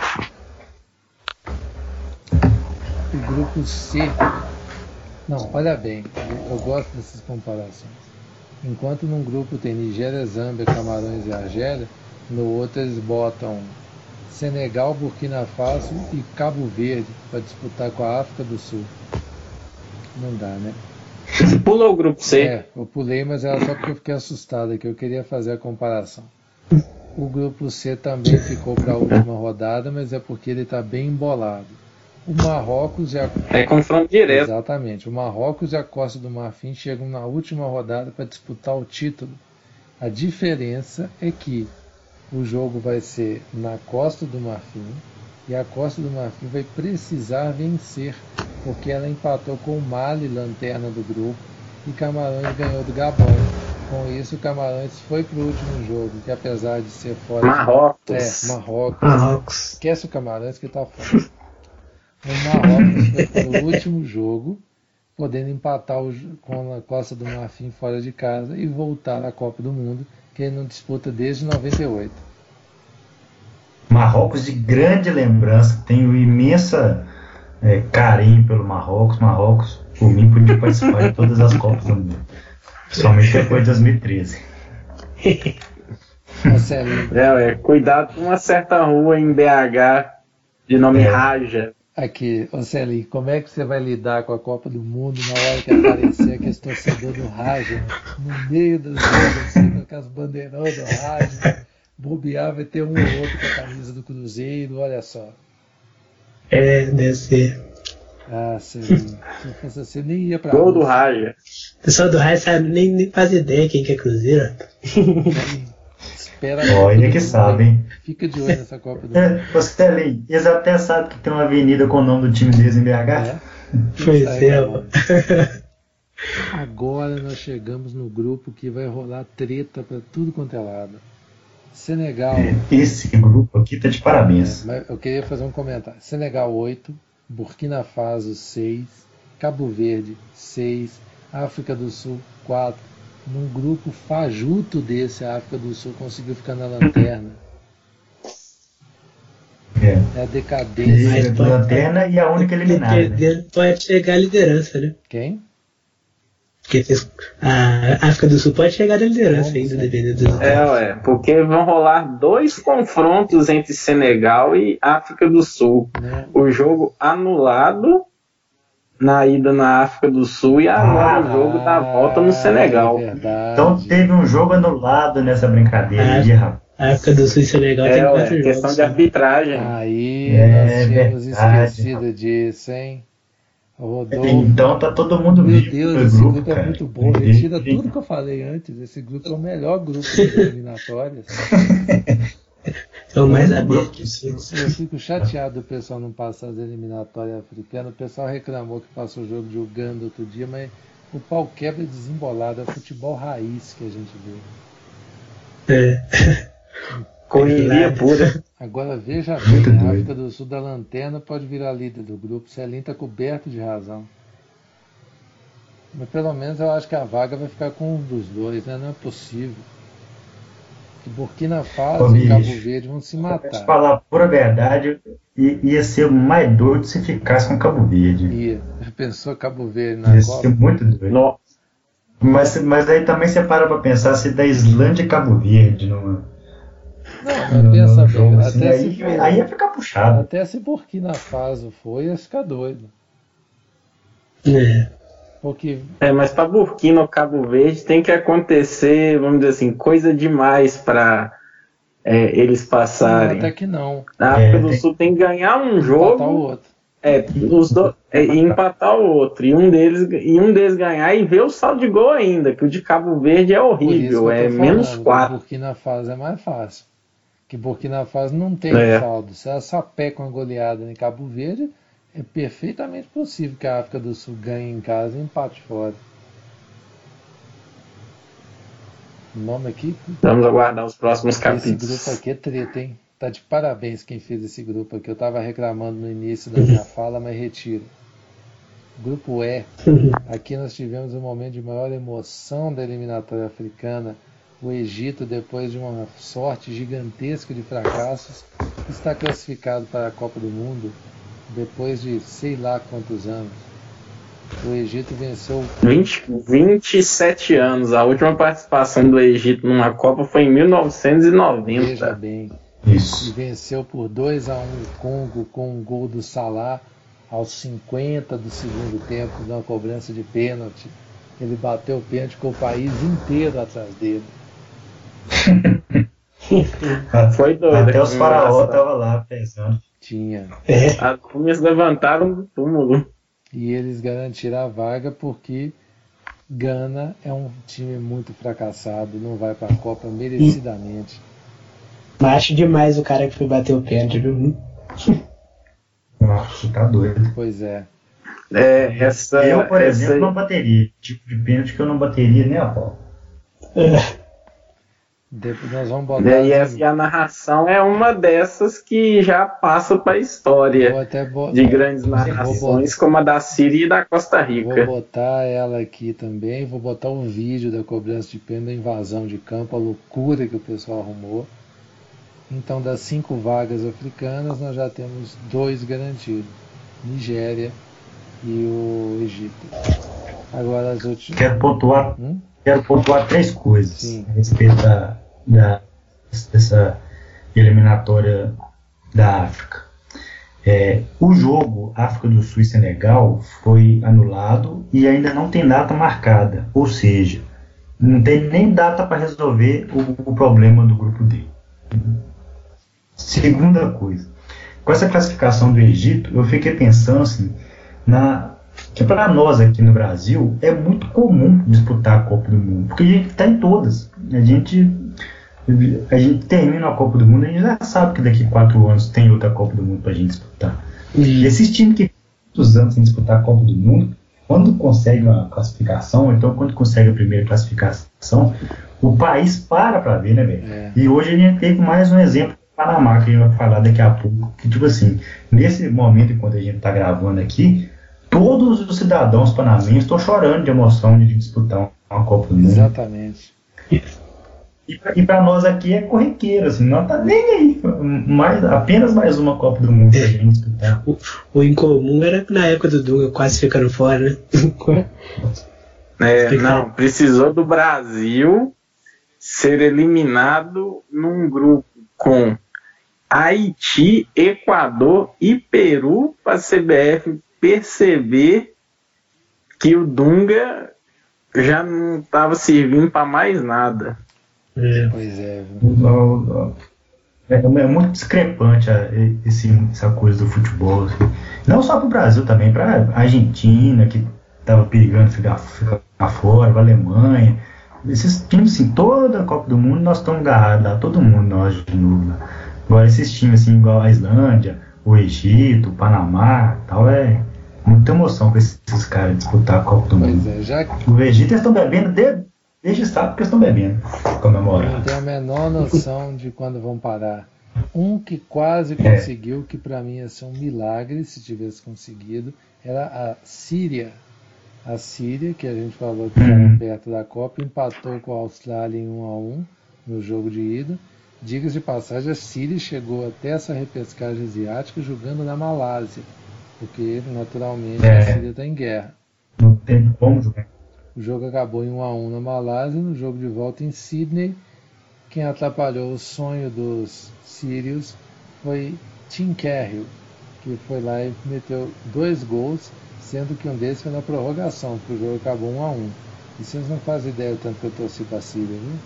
O grupo C. Não, olha bem, eu gosto dessas comparações. Enquanto num grupo tem Nigéria, Zâmbia, Camarões e Argélia, No outro eles botam Senegal, Burkina Faso e Cabo Verde para disputar com a África do Sul. Não dá, né? Você pulou o grupo C? Eu pulei, mas era só porque eu fiquei assustado, que eu queria fazer a comparação. O grupo C também ficou para a última rodada, mas é porque ele está bem embolado. O Marrocos e a... É confronto direto. Exatamente. O Marrocos e a Costa do Marfim chegam na última rodada para disputar o título. A diferença é que o jogo vai ser na Costa do Marfim e a Costa do Marfim vai precisar vencer, porque ela empatou com o Mali, lanterna do grupo, e Camarões ganhou do Gabão. Com isso, o Camarões foi para o último jogo, que apesar de ser fora... Marrocos. Marrocos. Esquece o Camarões que está fora. O Marrocos foi para o último jogo, podendo empatar com a Costa do Marfim fora de casa e voltar à Copa do Mundo, que ele não disputa desde 98. Marrocos de grande lembrança, tenho imensa carinho pelo Marrocos. Marrocos, por mim, podia participar de todas as Copas do Mundo, principalmente depois de 2013. Cuidado com uma certa rua em BH de nome Raja. Aqui, Celi, como é que você vai lidar com a Copa do Mundo na hora que aparecer aquele torcedor do Raja no meio das ruas, assim, com aquelas bandeironas do Raja? Bobear, vai ter um ou outro com a camisa do Cruzeiro, olha só. Deve ser. Celi, se fosse assim, nem ia pra Gol do Raja. O pessoal do Raja sabe, nem faz ideia quem que é Cruzeiro. Espera. Olha que sabe, hein? Fica de olho nessa Copa do Mundo. Você ali, eles até sabem que tem uma avenida com o nome do time deles em BH. Pois é. Agora nós chegamos no grupo que vai rolar treta pra tudo quanto é lado. Senegal. Esse grupo aqui tá de parabéns. Mas eu queria fazer um comentário. Senegal 8, Burkina Faso 6, Cabo Verde 6, África do Sul 4. Num grupo fajuto desse, a África do Sul conseguiu ficar na lanterna. É a decadência. A lanterna e a única eliminada. Pode chegar à liderança, né? Quem? Porque a África do Sul pode chegar à liderança ainda, dependendo do... porque vão rolar 2 confrontos entre Senegal e África do Sul. O jogo anulado na ida na África do Sul e agora o jogo da volta no Senegal. Então teve um jogo anulado nessa brincadeira aí, rapaz. A África do Sul e Senegal tem 4 jogos. Questão de arbitragem. Aí nós tínhamos esquecido disso, hein? Rodolfo. Então tá todo mundo vivo. Meu Deus, esse grupo é muito bom. Retira tudo que eu falei antes. Esse grupo é o melhor grupo de eliminatórias. É o mais aberto. Eu fico chateado do pessoal não passar as eliminatórias africanas. O pessoal reclamou que passou o jogo de Uganda outro dia, mas o pau quebra desembolado. É futebol raiz que a gente vê. Correria pura. Agora veja bem, a África do Sul da lanterna pode virar líder do grupo. Celinho está coberto de razão. Mas pelo menos eu acho que a vaga vai ficar com um dos dois, né? Não é possível. Que Burkina Faso e Cabo Verde vão se matar. Pra falar a pura verdade, ia ser mais doido se ficasse com Cabo Verde. Ia. Já pensou Cabo Verde na ia Copa? Ia ser muito doido. Não. Mas aí também você para pra pensar se da Islândia e Cabo Verde numa... Não, pensa bem, assim, aí ia ficar puxado. Até se Burkina Faso for, ia ficar doido. Porque... mas para Burkina ou Cabo Verde tem que acontecer, vamos dizer assim, coisa demais para eles passarem. Até que não. Na África do Sul tem que ganhar um jogo. Empatar o outro. E empatar o outro. E um deles ganhar e ver o saldo de gol ainda, que o de Cabo Verde é horrível, é -4. Burkina Faso é mais fácil. Que Burkina Faso não tem saldo. Se ela só pega uma goleada em Cabo Verde, é perfeitamente possível que a África do Sul ganhe em casa e empate fora. O nome aqui... Vamos aguardar os próximos capítulos. Esse grupo aqui é treta, hein? Tá de parabéns quem fez esse grupo aqui. Eu tava reclamando no início da minha fala, mas retiro. Grupo E. Aqui nós tivemos um momento de maior emoção da eliminatória africana. O Egito, depois de uma sorte gigantesca de fracassos, está classificado para a Copa do Mundo depois de sei lá quantos anos. O Egito venceu 27 anos. A última participação do Egito numa Copa foi em 1990. Veja bem. Isso. E venceu por 2-1 o Congo com um gol do Salah aos 50 do segundo tempo, numa cobrança de pênalti. Ele bateu o pênalti com o país inteiro atrás dele. Foi doido. Até os faraós estavam lá pensando. Tinha. As múmias levantaram do túmulo. E eles garantiram a vaga porque Gana é um time muito fracassado, não vai para a Copa merecidamente. Macho demais o cara que foi bater o pênalti, viu? Nossa, tá doido. Pois é. Eu, por exemplo, não bateria. Tipo de pênalti que eu não bateria nem a pau. Depois nós vamos botar. E a narração é uma dessas que já passa para a história de grandes narrações, como a da Síria e da Costa Rica. Vou botar ela aqui também. Vou botar um vídeo da cobrança de pênalti, da invasão de campo, a loucura que o pessoal arrumou. Então, das 5 vagas africanas, nós já temos 2 garantidos: Nigéria e o Egito. Agora as últimas. Quero pontuar 3 coisas. Sim. A respeito dessa eliminatória da África. O jogo África do Sul e Senegal foi anulado e ainda não tem data marcada. Ou seja, não tem nem data para resolver o problema do grupo D. Segunda coisa, com essa classificação do Egito, eu fiquei pensando assim, que para nós aqui no Brasil é muito comum disputar a Copa do Mundo, porque a gente está em todas. A gente termina a Copa do Mundo, a gente já sabe que daqui a 4 anos tem outra Copa do Mundo para a gente disputar. E esses times que ficam muitos anos sem disputar a Copa do Mundo, quando consegue uma classificação, então quando consegue a primeira classificação, o país para ver, né, velho? E hoje a gente teve mais um exemplo do Panamá, que a gente vai falar daqui a pouco, que tipo assim, nesse momento, enquanto a gente está gravando aqui, todos os cidadãos panamenhos estão chorando de emoção de disputar uma Copa do Mundo. Exatamente. E para nós aqui é corriqueiro, assim, não tá nem aí. Apenas mais uma Copa do Mundo pra gente disputar. O incomum era na época do Dunga quase ficando fora, né? Não, precisou do Brasil ser eliminado num grupo com Haiti, Equador e Peru para a CBF perceber que o Dunga já não estava servindo para mais nada. Pois é. É muito discrepante essa coisa do futebol. Assim. Não só para o Brasil, também para a Argentina, que estava perigando ficar fora, para a Alemanha. Esses times, assim, toda a Copa do Mundo nós estamos agarrados lá, todo mundo nós de novo. Lá. Agora esses times assim, igual a Islândia, o Egito, o Panamá, tal, é muita emoção com esses caras disputar a Copa do Mundo. O Egito eles estão bebendo desde sábado que eles estão bebendo, comemorando. Não tenho a menor noção de quando vão parar. Um que quase conseguiu, que para mim ia ser um milagre se tivesse conseguido, era a Síria. A Síria, que a gente falou que estava perto da Copa, empatou com a Austrália em 1-1 no jogo de ida. Diga-se de passagem, a Síria chegou até essa repescagem asiática jogando na Malásia, porque naturalmente a Síria está em guerra. Não tem como jogar. O jogo acabou em 1-1 na Malásia, no jogo de volta em Sydney. Quem atrapalhou o sonho dos sírios foi Tim Cahill, que foi lá e meteu 2 gols, sendo que um deles foi na prorrogação, porque o jogo acabou 1-1. E vocês não fazem ideia do tanto que eu torci para a Síria, viu?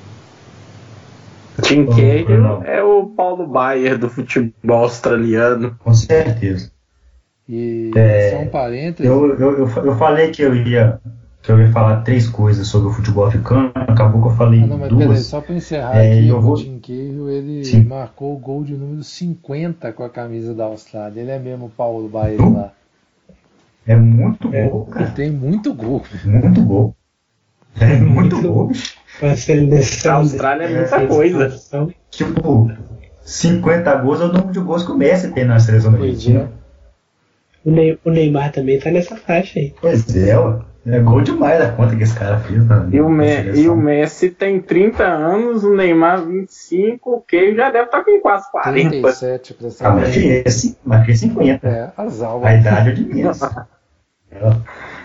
Tim Cahill é o Paulo Baier do futebol australiano. Com certeza. E só um parênteses. Eu falei que eu ia falar 3 coisas sobre o futebol africano, acabou que eu falei mas 2. Peraí, só para encerrar aqui, o Tim Cahill, ele marcou o gol de número 50 com a camisa da Austrália. Ele é mesmo o Paulo Baier lá. É muito gol, cara. Ele tem muito gol. Muito gol. É muito gol. A Austrália é muita coisa. Tipo, 50 gols é o número de gols que o Messi tem na seleção argentina. O Neymar também tá nessa faixa aí. Pois é, é gol demais a conta que esse cara fez. E o Messi tem 30 anos, o Neymar 25, o Cahill já deve estar com quase 40. 37 para ser. Mas fez 50. Azar. A idade é de menos.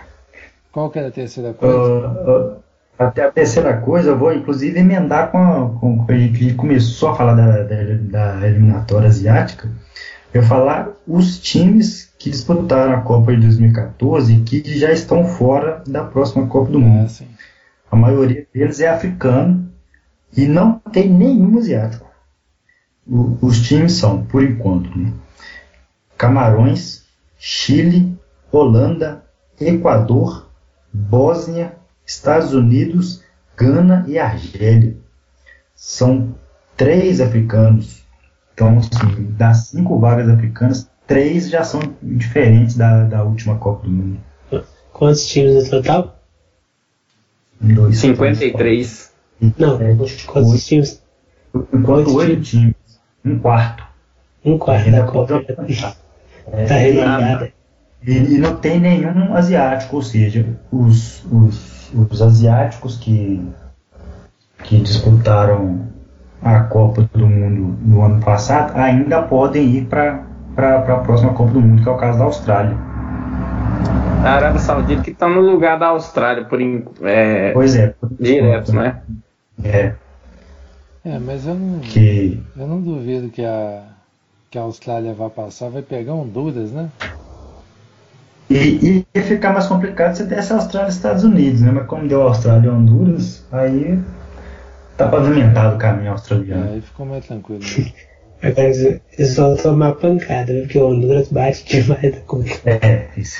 Qual que era a terceira coisa? Até a terceira coisa, eu vou inclusive emendar com a gente começou a falar da eliminatória asiática. Eu vou falar os times que disputaram a Copa de 2014 e que já estão fora da próxima Copa do Mundo. Sim. A maioria deles é africano e não tem nenhum asiático. Os times são, por enquanto, né? Camarões, Chile, Holanda, Equador, Bósnia, Estados Unidos, Gana e Argélia. São 3 africanos. Então, assim, das 5 vagas africanas, 3 já são diferentes da última Copa do Mundo. Quantos times no total? 53. Não, quantos times? Enquanto 8 times. Um quarto. Um quarto da Copa. Tá renovada. E não tem nenhum asiático, ou seja, os asiáticos que disputaram a Copa do Mundo no ano passado ainda podem ir para a próxima Copa do Mundo, que é o caso da Austrália. A Arábia Saudita que está no lugar da Austrália, pois é. Direto, né? Mas eu não duvido que a Austrália vai passar, vai pegar Honduras, né? E ia ficar mais complicado se desse Austrália e Estados Unidos, né? Mas como deu Austrália e Honduras, aí tá pavimentado o caminho australiano. Aí ficou mais tranquilo. Né? Agora eles vão tomar pancada, porque o Honduras bate demais da coisa. Isso.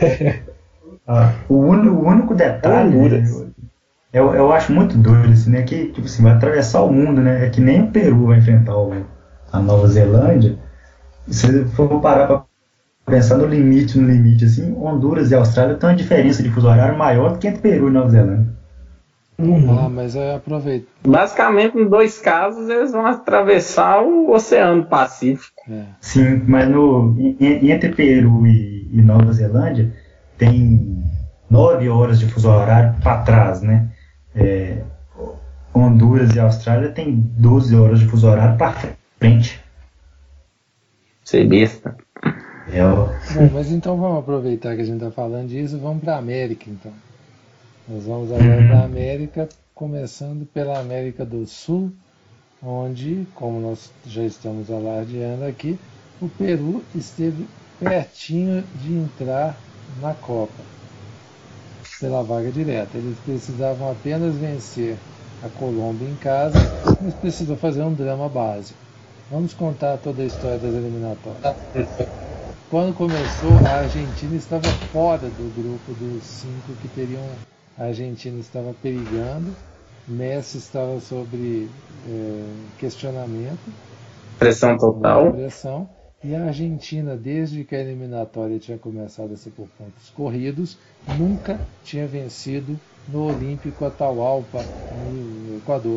O único detalhe, eu acho muito doido, assim, né? Que tipo assim, vai atravessar o mundo, né? É que nem o Peru vai enfrentar a Nova Zelândia. Se for parar para pensar no limite, assim, Honduras e Austrália tem uma diferença de fuso horário maior do que entre Peru e Nova Zelândia. Mas eu aproveito. Basicamente, em 2 casos, eles vão atravessar o Oceano Pacífico. Sim, mas entre Peru e Nova Zelândia tem 9 horas de fuso horário para trás, né? Honduras e Austrália tem 12 horas de fuso horário para frente. Ser besta. Bom, mas então vamos aproveitar que a gente está falando disso, vamos para a América então. Nós vamos agora para a América, começando pela América do Sul, onde, como nós já estamos alardeando aqui, o Peru esteve pertinho de entrar na Copa, pela vaga direta. Eles precisavam apenas vencer a Colômbia em casa, mas precisou fazer um drama básico. Vamos contar toda a história das eliminatórias. Quando começou, a Argentina estava fora do grupo dos 5 que teriam. A Argentina estava perigando, Messi estava sob questionamento. Pressão total. Pressão, e a Argentina, desde que a eliminatória tinha começado a ser por pontos corridos, nunca tinha vencido no Olímpico Atahualpa, no Equador.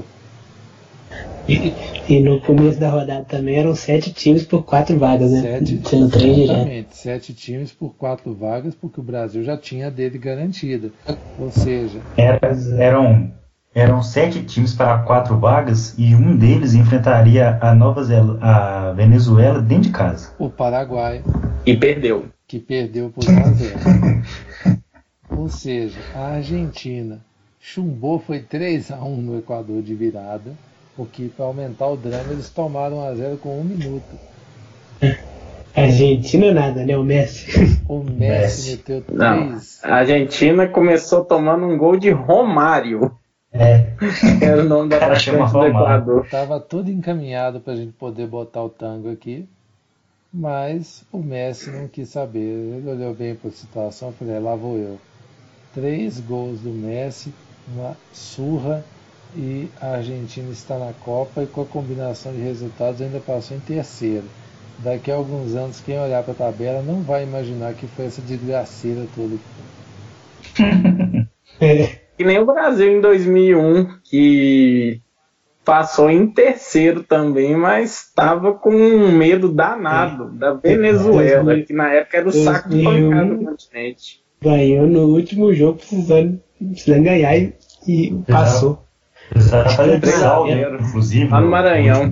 E no começo da rodada também eram 7 times por 4 vagas, né? Exatamente, 7 times por 4 vagas, porque o Brasil já tinha a dele garantida. Ou seja, eram 7 times para 4 vagas e um deles enfrentaria a Venezuela dentro de casa. O Paraguai. E perdeu. Que perdeu por 1-0. Ou seja, a Argentina chumbou, foi 3-1 no Equador de virada. Porque para aumentar o drama eles tomaram 1-0 com 1 minuto. Argentina nada, né? O Messi. O Messi meteu 3. Não, a Argentina começou tomando um gol de Romário. Era o nome da atacante do Equador. Tava tudo encaminhado para a gente poder botar o tango aqui. Mas o Messi não quis saber. Ele olhou bem para a situação e falou, lá vou eu. 3 gols do Messi, uma surra. E a Argentina está na Copa e com a combinação de resultados ainda passou em terceiro. Daqui a alguns anos, quem olhar para a tabela não vai imaginar que foi essa desgraceira toda. Que nem o Brasil em 2001, que passou em terceiro também, mas estava com um medo danado da Venezuela, que na época era o saco de pancada do continente. Ganhou no último jogo, precisando ganhar e passou. Fazer 3-0, inclusive, lá no Maranhão.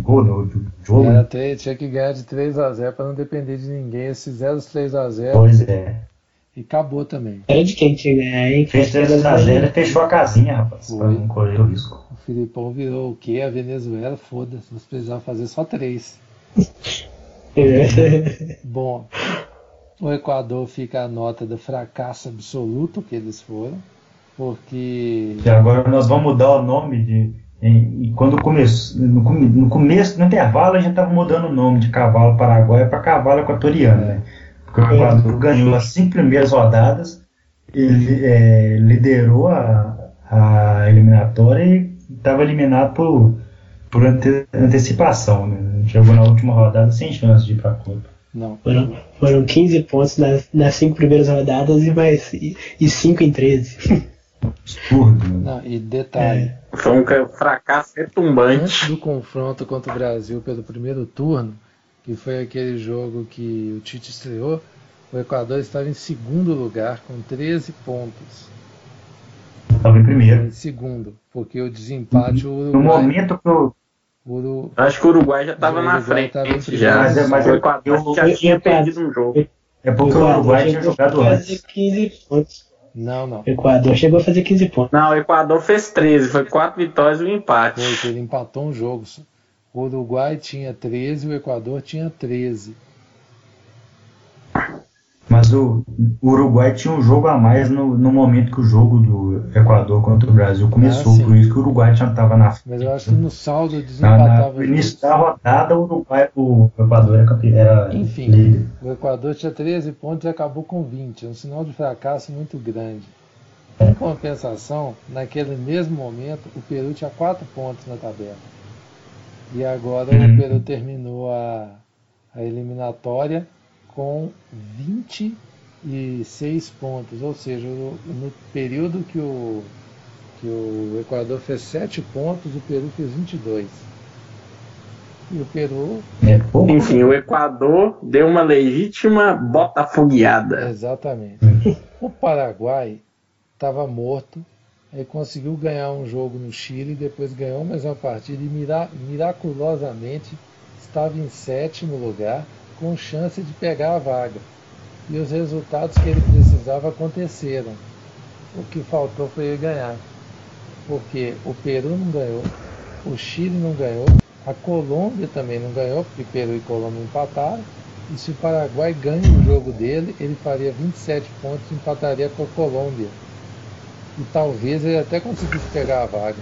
Tinha que ganhar de 3-0 para não depender de ninguém. Esses 3-0. Pois é. E acabou também. Era de quem tinha ganhar, hein? Fez 3x0 e fechou a casinha, rapaz. Pra não correr o risco. O Filipão virou o quê? A Venezuela, foda-se. Nós precisávamos fazer só 3. Bom, o Equador fica a nota do fracasso absoluto que eles foram. Porque... E agora nós vamos mudar o nome e quando começou, no começo, no intervalo, a gente estava mudando o nome de cavalo paraguaio para cavalo equatoriano, né? Porque o Equador ganhou as 5 primeiras rodadas, ele liderou a eliminatória e estava eliminado por antecipação, né? Chegou na última rodada sem chance de ir para a Copa. Não. Foram 15 pontos nas 5 primeiras rodadas e 5 em 13. Absurdo. Não, e detalhe. Foi um fracasso retumbante. Antes do confronto contra o Brasil pelo primeiro turno, que foi aquele jogo que o Tite estreou, o Equador estava em segundo lugar com 13 pontos. Estava em primeiro. Em segundo, porque o desempate o Uruguai... No momento que acho que o Uruguai já estava na frente. Mas o Equador já tinha perdido um jogo. É porque o Uruguai tinha jogado antes. 15 pontos. Não. O Equador chegou a fazer 15 pontos. Não, o Equador fez 13, foi 4 vitórias e um empate. Foi, ele empatou um jogo. O Uruguai tinha 13 e o Equador tinha 13. Mas o Uruguai tinha um jogo a mais no momento que o jogo do Equador contra o Brasil começou. Por isso que o Uruguai já estava na frente. Mas eu acho que no saldo desempatava. No início da rodada, o Equador era enfim, líder. O Equador tinha 13 pontos e acabou com 20. Um sinal de fracasso muito grande. Em compensação, naquele mesmo momento, o Peru tinha 4 pontos na tabela. E agora o Peru terminou a eliminatória com 26 pontos, ou seja, no período que o Equador fez 7 pontos, o Peru fez 22. E o Peru... Enfim, o Equador deu uma legítima botafogueada. Exatamente. O Paraguai estava morto, aí conseguiu ganhar um jogo no Chile, depois ganhou mais uma partida e miraculosamente estava em 7º lugar, com chance de pegar a vaga. E os resultados que ele precisava aconteceram. O que faltou foi ele ganhar. Porque o Peru não ganhou, o Chile não ganhou, a Colômbia também não ganhou, porque Peru e Colômbia empataram. E se o Paraguai ganha o jogo dele, ele faria 27 pontos e empataria com a Colômbia. E talvez ele até conseguisse pegar a vaga.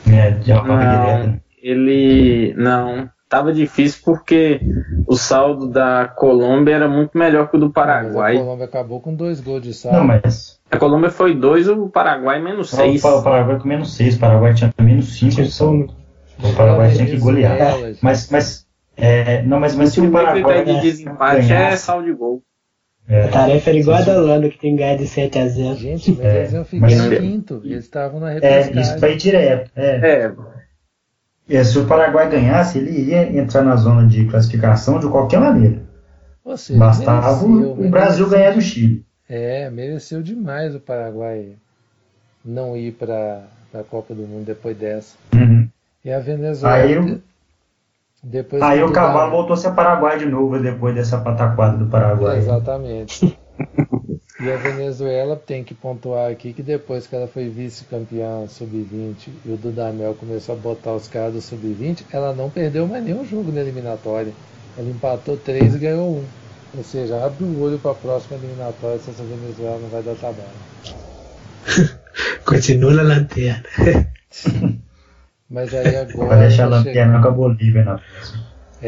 Não. Tava difícil porque o saldo da Colômbia era muito melhor que o do Paraguai. Mas a Colômbia acabou com 2 gols de saldo. Não, mas... A Colômbia foi 2, o Paraguai menos 6. O Paraguai com menos 6, o Paraguai tinha menos 5. O Paraguai tinha que golear. Mas se o Paraguai de desempate é saldo de gol. A tarefa era igual a da Holanda, que tem que ganhar de 7-0. Gente, mas eles iam ficar em quinto. Eles estavam na repescagem. Isso vai direto. Se o Paraguai ganhasse, ele ia entrar na zona de classificação de qualquer maneira. Ou seja, bastava o Brasil ganhar do Chile. Mereceu demais o Paraguai não ir para a Copa do Mundo depois dessa. E a Venezuela... Aí o cavalo voltou a ser Paraguai de novo depois dessa pataquada do Paraguai. Exatamente. E a Venezuela tem que pontuar aqui que depois que ela foi vice-campeã sub-20 e o Dudamel começou a botar os caras do sub-20, ela não perdeu mais nenhum jogo na eliminatória. Ela empatou 3 e ganhou 1. Ou seja, abre o olho para a próxima eliminatória se essa Venezuela não vai dar trabalho. Continua na lanterna. Mas aí agora... Vai deixar a lanterna com a Bolívia na próxima.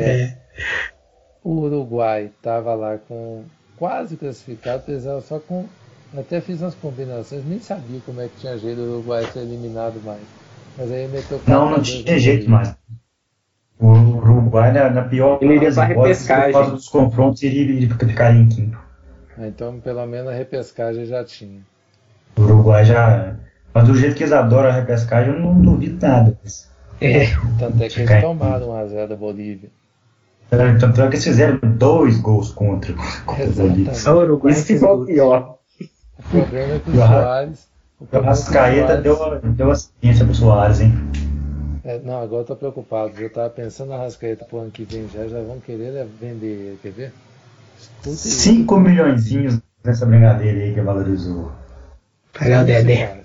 O Uruguai estava lá com quase classificado, precisava só com... Até fiz umas combinações, nem sabia como é que tinha jeito do Uruguai ser eliminado mais. Mas aí meteu... Não tinha jeito mais. O Uruguai, na pior ele iria para a repescagem. Por causa dos confrontos, ele ficaria em quinto. Então, pelo menos a repescagem já tinha. O Uruguai já... Mas do jeito que eles adoram a repescagem, eu não duvido nada. Tanto é que eles tomaram 1-0 da Bolívia. Tanto é que eles fizeram 2 gols contra a Bolívia. Só o Uruguai isso ficou pior. O problema é que o Soares... O Arrascaeta deu assistência pro Soares, hein? Não, agora eu tô preocupado. Eu tava pensando na Arrascaeta pro ano que vem já vão querer vender ele, quer ver? 5 milhõezinhos nessa brincadeira aí que valorizou. Pagar o Dedé.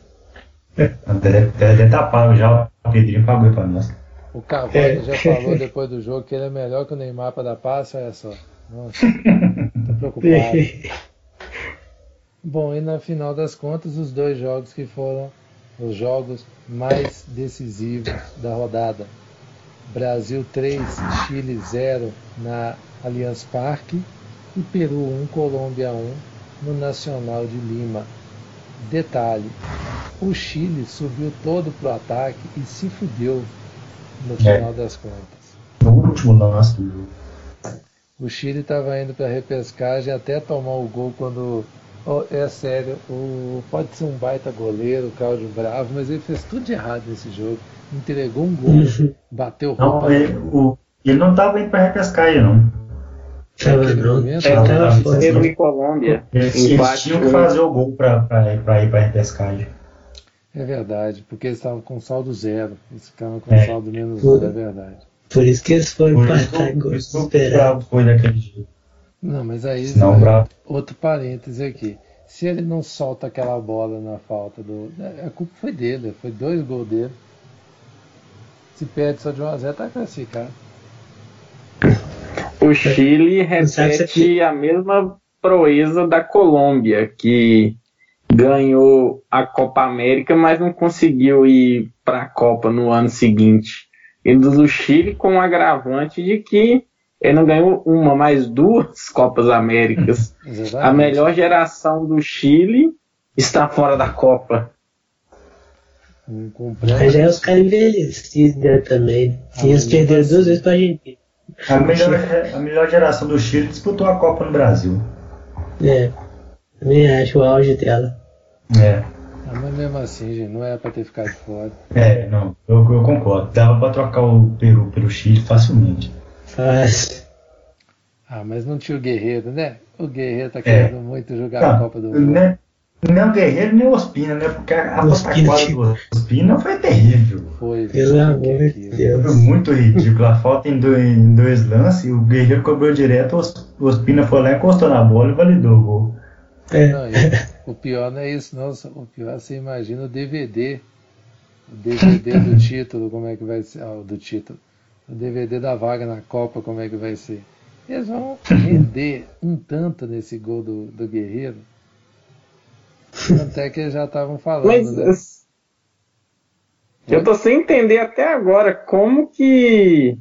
Dedé tá pago já, o Pedrinho pagou pra nós. O Cavani já falou depois do jogo que ele é melhor que o Neymar para dar passe, olha só. Nossa, tô preocupado. Bom, e na final das contas, os dois jogos que foram os jogos mais decisivos da rodada. Brasil 3, Chile 0 na Allianz Parque e Peru 1, Colômbia 1 no Nacional de Lima. Detalhe, o Chile subiu todo pro ataque e se fudeu no final das contas. No último lance do jogo. O Chile estava indo para a repescagem até tomar o gol quando... é sério, pode ser um baita goleiro, o Cláudio Bravo, mas ele fez tudo de errado nesse jogo. Entregou um gol, bateu roupa. Não, ele não estava indo para a repescagem, não. Peru e Colômbia. Eles tinham que fazer o gol para ir para a repescagem. É verdade, porque eles estavam com saldo 0. Eles ficaram com saldo menos 1, é verdade. Por isso que eles foram empatar gol. Foi daquele jeito. Não, mas aí, outro parêntese aqui. Se ele não solta aquela bola na falta a culpa foi dele, foi 2 gols dele. Se perde só de 1-0, tá classificado. O Chile repete a mesma proeza da Colômbia, que ganhou a Copa América, mas não conseguiu ir para a Copa no ano seguinte. E do Chile com o agravante de que ele não ganhou uma, mas 2 Copas Américas. A melhor geração do Chile está fora da Copa. Mas já é os caras envelhecidos também. Eles perderam 2 vezes para a Argentina. A melhor geração do Chile disputou a Copa no Brasil. Também acho o auge dela. Mas mesmo assim, gente, não era para ter ficado fora. Não, eu concordo. Dava para trocar o Peru pelo Chile facilmente. Mas não tinha o Guerreiro, né? O Guerreiro tá querendo muito jogar a Copa do Mundo. Nem o Guerreiro, nem o Ospina, né? Porque a pataquada do Ospina foi terrível. Foi. Pelo amor de Deus. Foi muito ridículo. A falta em 2 lances, o Guerreiro cobrou direto, o Ospina foi lá, encostou na bola e validou o gol. Não, o pior não é isso, não. O pior é você imagina o DVD. O DVD do título, como é que vai ser? Do título. O DVD da vaga na Copa, como é que vai ser? Eles vão render um tanto nesse gol do Guerreiro. Até que eles já estavam falando, mas, né? Eu tô sem entender até agora como que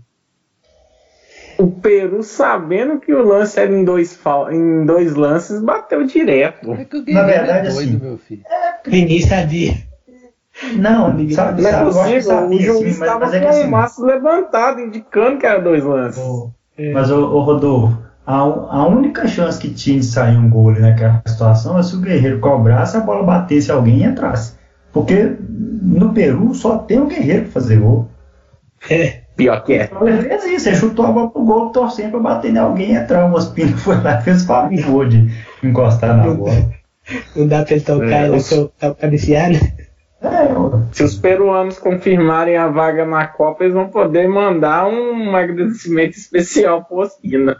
o Peru, sabendo que o lance era em 2 lances, bateu direto. É que o Guerreiro, na verdade, é doido, assim, meu filho. Ninguém sabia. Não, sabe, o juiz estava com o maço levantado, indicando que era 2 lances. Mas, Rodolfo, a única chance que tinha de sair um gol ali naquela situação é se o Guerreiro cobrasse, a bola batesse alguém e entrasse. Porque no Peru só tem o Guerreiro para fazer gol. Pior que é. Ele fez isso, ele chutou a bola pro gol, torcendo para bater em alguém e entrar. O Ospina foi lá e fez favor de encostar na bola. Não dá para ele tocar, ele tá cabeceado. Se os peruanos confirmarem a vaga na Copa, eles vão poder mandar um agradecimento especial pro Ospina.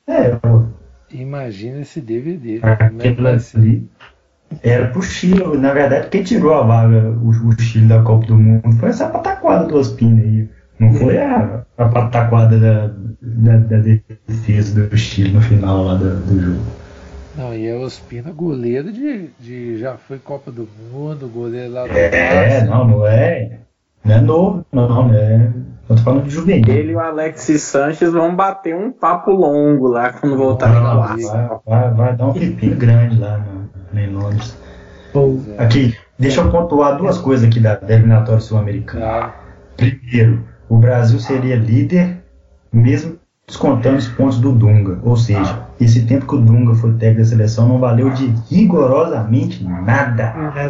Imagina esse DVD. Aquilo ali era pro Chile. Na verdade, quem tirou a vaga, o Chile da Copa do Mundo, foi essa pataquada do Ospina aí. Não foi a pataquada da defesa do Chile no final lá do jogo. Não, e é Ospina, goleiro de já foi Copa do Mundo, goleiro lá do Vasco. Não é novo, não é. Eu tô falando de juvenil. Ele e o Alexis Sanches vão bater um papo longo lá quando voltarem na Vasco. Vai dar um pepino grande lá em Londres. Aqui, deixa eu pontuar 2 coisas aqui da eliminatória sul-americana. Primeiro, o Brasil seria líder mesmo descontando os pontos do Dunga, ou seja, esse tempo que o Dunga foi técnico da seleção não valeu de rigorosamente nada.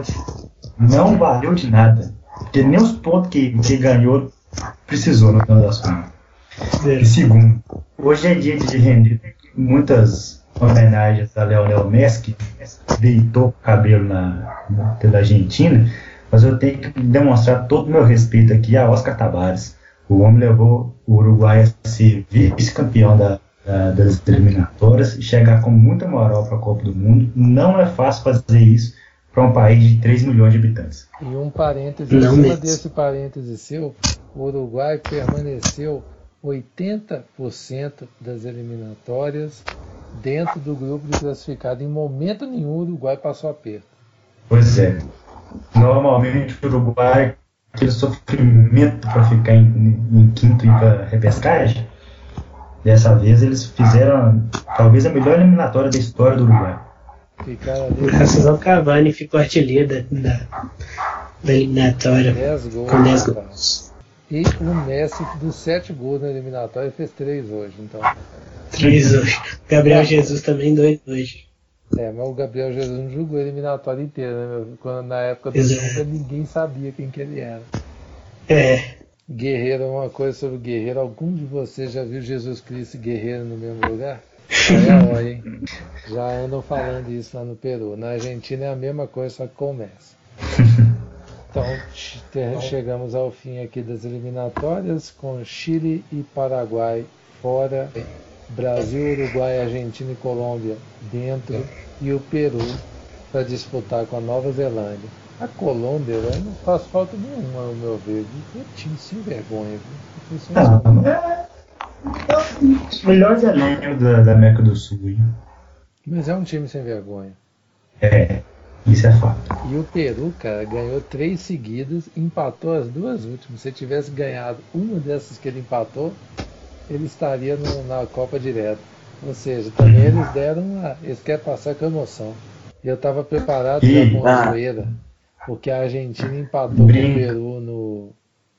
Não valeu de nada. Porque nem os pontos que ganhou precisou no final das contas. E segundo, hoje é dia de render muitas homenagens a Lionel Messi, que deitou o cabelo pela Argentina, mas eu tenho que demonstrar todo o meu respeito aqui a Oscar Tabares. O homem levou o Uruguai a ser vice-campeão da das eliminatórias e chegar com muita moral para a Copa do Mundo. Não é fácil fazer isso para um país de 3 milhões de habitantes. E um parêntese, em cima desse parêntese seu, o Uruguai permaneceu 80% das eliminatórias dentro do grupo de classificado. Em momento nenhum o Uruguai passou aperto. Pois é. Normalmente o Uruguai, aquele sofrimento para ficar em quinto e para repescagem, dessa vez eles fizeram talvez a melhor eliminatória da história do Uruguai. Graças ao Cavani, ficou artilheiro da eliminatória 10 gols, com 10 gols. E o Messi dos 7 gols na eliminatória fez 3 hoje. Então. 3 hoje. Gabriel Jesus também 2 hoje. Mas o Gabriel Jesus não jogou a eliminatória inteira, né? Quando, na época do jogo ninguém sabia quem que ele era. Guerreiro, uma coisa sobre o Guerreiro. Algum de vocês já viu Jesus Cristo e Guerreiro no mesmo lugar? Olha, hein? Já andam falando isso lá no Peru. Na Argentina é a mesma coisa, só que com o Messi. Então, chegamos ao fim aqui das eliminatórias, com Chile e Paraguai fora, Brasil, Uruguai, Argentina e Colômbia dentro, e o Peru para disputar com a Nova Zelândia. A Colômbia não faz falta nenhuma, ao meu ver. É um time sem vergonha. O melhor elenco da América do Sul. Hein? Mas é um time sem vergonha. Isso é fato. E o Peru, cara, ganhou 3 seguidas, empatou as 2 últimas. Se tivesse ganhado uma dessas que ele empatou, ele estaria na Copa direto. Ou seja, também eles deram eles querem passar com emoção. E eu estava preparado para com a zoeira, porque a Argentina empatou com o Peru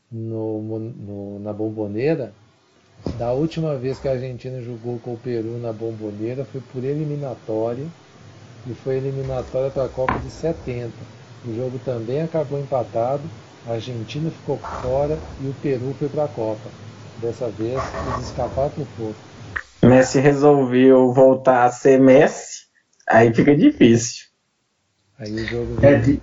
na Bomboneira. Da última vez que a Argentina jogou com o Peru na Bomboneira foi por eliminatória, e foi eliminatória para a Copa de 70. O jogo também acabou empatado, a Argentina ficou fora e o Peru foi para a Copa. Dessa vez eles escaparam por pouco. Messi resolveu voltar a ser Messi, aí fica difícil. Aí o jogo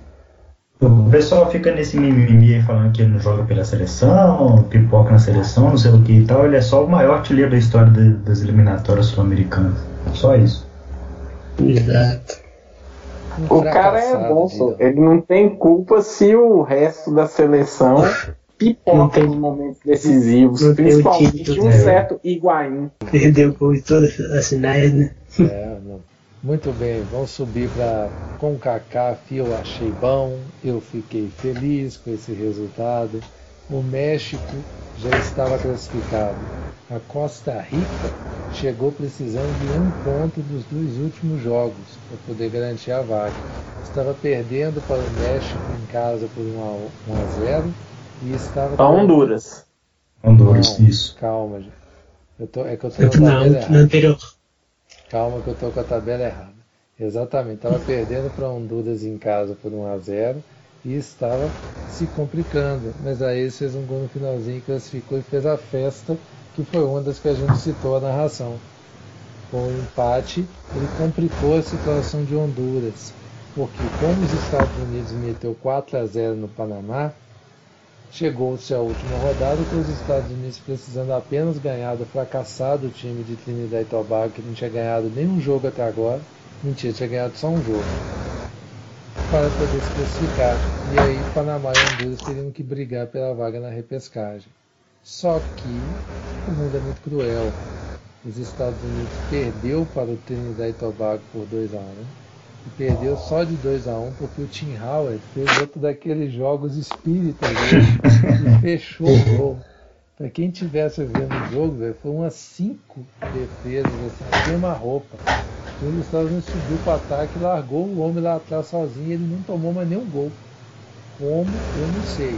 o pessoal fica nesse mimimi falando que ele não joga pela seleção, pipoca na seleção, não sei o que e tal. Ele é só o maior artilheiro da história das eliminatórias sul-americanas. Só isso. Exato. O cara é bom, ele não tem culpa se o resto da seleção pipoca nos momentos decisivos, principalmente um certo Higuaín. Perdeu com todas as finais, né? Muito bem, vamos subir para CONCACAF. Eu achei bom, eu fiquei feliz com esse resultado. O México já estava classificado. A Costa Rica chegou precisando de 1 ponto dos 2 últimos jogos para poder garantir a vaga. Estava perdendo para o México em casa por 1-0 e estava para Honduras. Honduras, isso. Calma, gente. Eu tô na tabela errada. Calma que eu tô com a tabela errada. Exatamente, estava perdendo para Honduras em casa por 1-0 e estava se complicando. Mas aí ele fez um gol no finalzinho, classificou e fez a festa, que foi uma das que a gente citou na narração. Com o empate, ele complicou a situação de Honduras, porque como os Estados Unidos meteu 4-0 no Panamá, chegou-se a última rodada com os Estados Unidos precisando apenas ganhar do fracassado time de Trinidad e Tobago, que não tinha ganhado nenhum jogo até agora. Mentira, tinha ganhado só um jogo, para poder se classificar. E aí Panamá e Honduras teriam que brigar pela vaga na repescagem. Só que o mundo é muito cruel. Os Estados Unidos perdeu para o Trinidad e Tobago por 2-1. E perdeu só de 2-1 porque o Tim Howard fez outro daqueles jogos espíritas e fechou o gol. Para quem estivesse vendo o jogo, foi umas 5 defesas, assim, queima-roupa. E os Estados Unidos subiu para o ataque, largou o homem lá atrás sozinho e ele não tomou mais nenhum gol. Como? Eu não sei.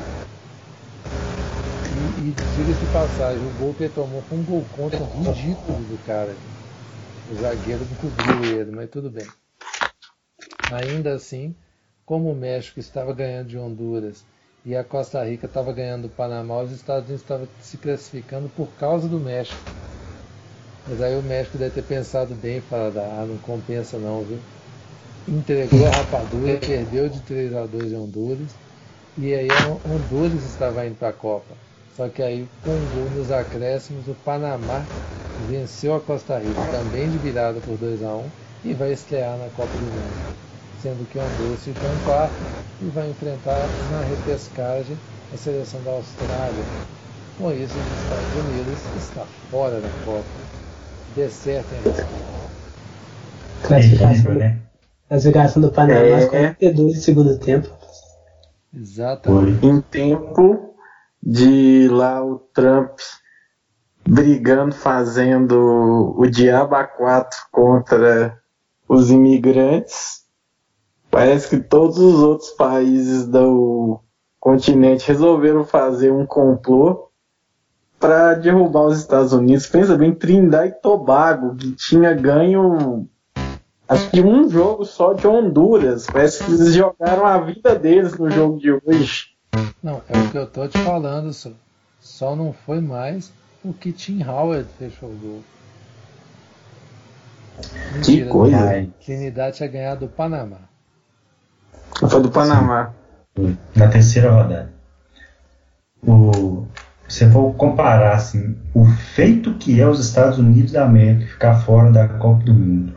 E diga-se de passagem, o gol que ele tomou foi um gol contra ridículo do cara. O zagueiro não cobriu ele, mas tudo bem. Ainda assim, como o México estava ganhando de Honduras e a Costa Rica estava ganhando do Panamá, os Estados Unidos estavam se classificando por causa do México. Mas aí o México deve ter pensado bem e falado, não compensa não, viu? Entregou a rapadura, perdeu de 3-2 em Honduras, e aí a Honduras estava indo para a Copa. Só que aí, com um gol nos acréscimos, o Panamá venceu a Costa Rica também de virada por 2-1 e vai estrear na Copa do Mundo, sendo que Honduras ficou em quarto e vai enfrentar na repescagem a seleção da Austrália. Com isso, os Estados Unidos está fora da Copa. Dê certo, Classificação do Panamá, 42 de segundo tempo. Exatamente. Em tempo de lá o Trump brigando, fazendo o diabo a 4 contra os imigrantes, parece que todos os outros países do continente resolveram fazer um complô para derrubar os Estados Unidos. Pensa bem, Trindade e Tobago, que tinha ganho acho que um jogo só de Honduras. Parece que eles jogaram a vida deles no jogo de hoje. Não, é o que eu tô te falando, só não foi mais porque Tim Howard fechou o gol. Mentira, que coisa! Trinidad tinha ganhado do Panamá. Foi do Panamá. Na terceira rodada. Se for comparar assim, o feito que é os Estados Unidos da América ficar fora da Copa do Mundo,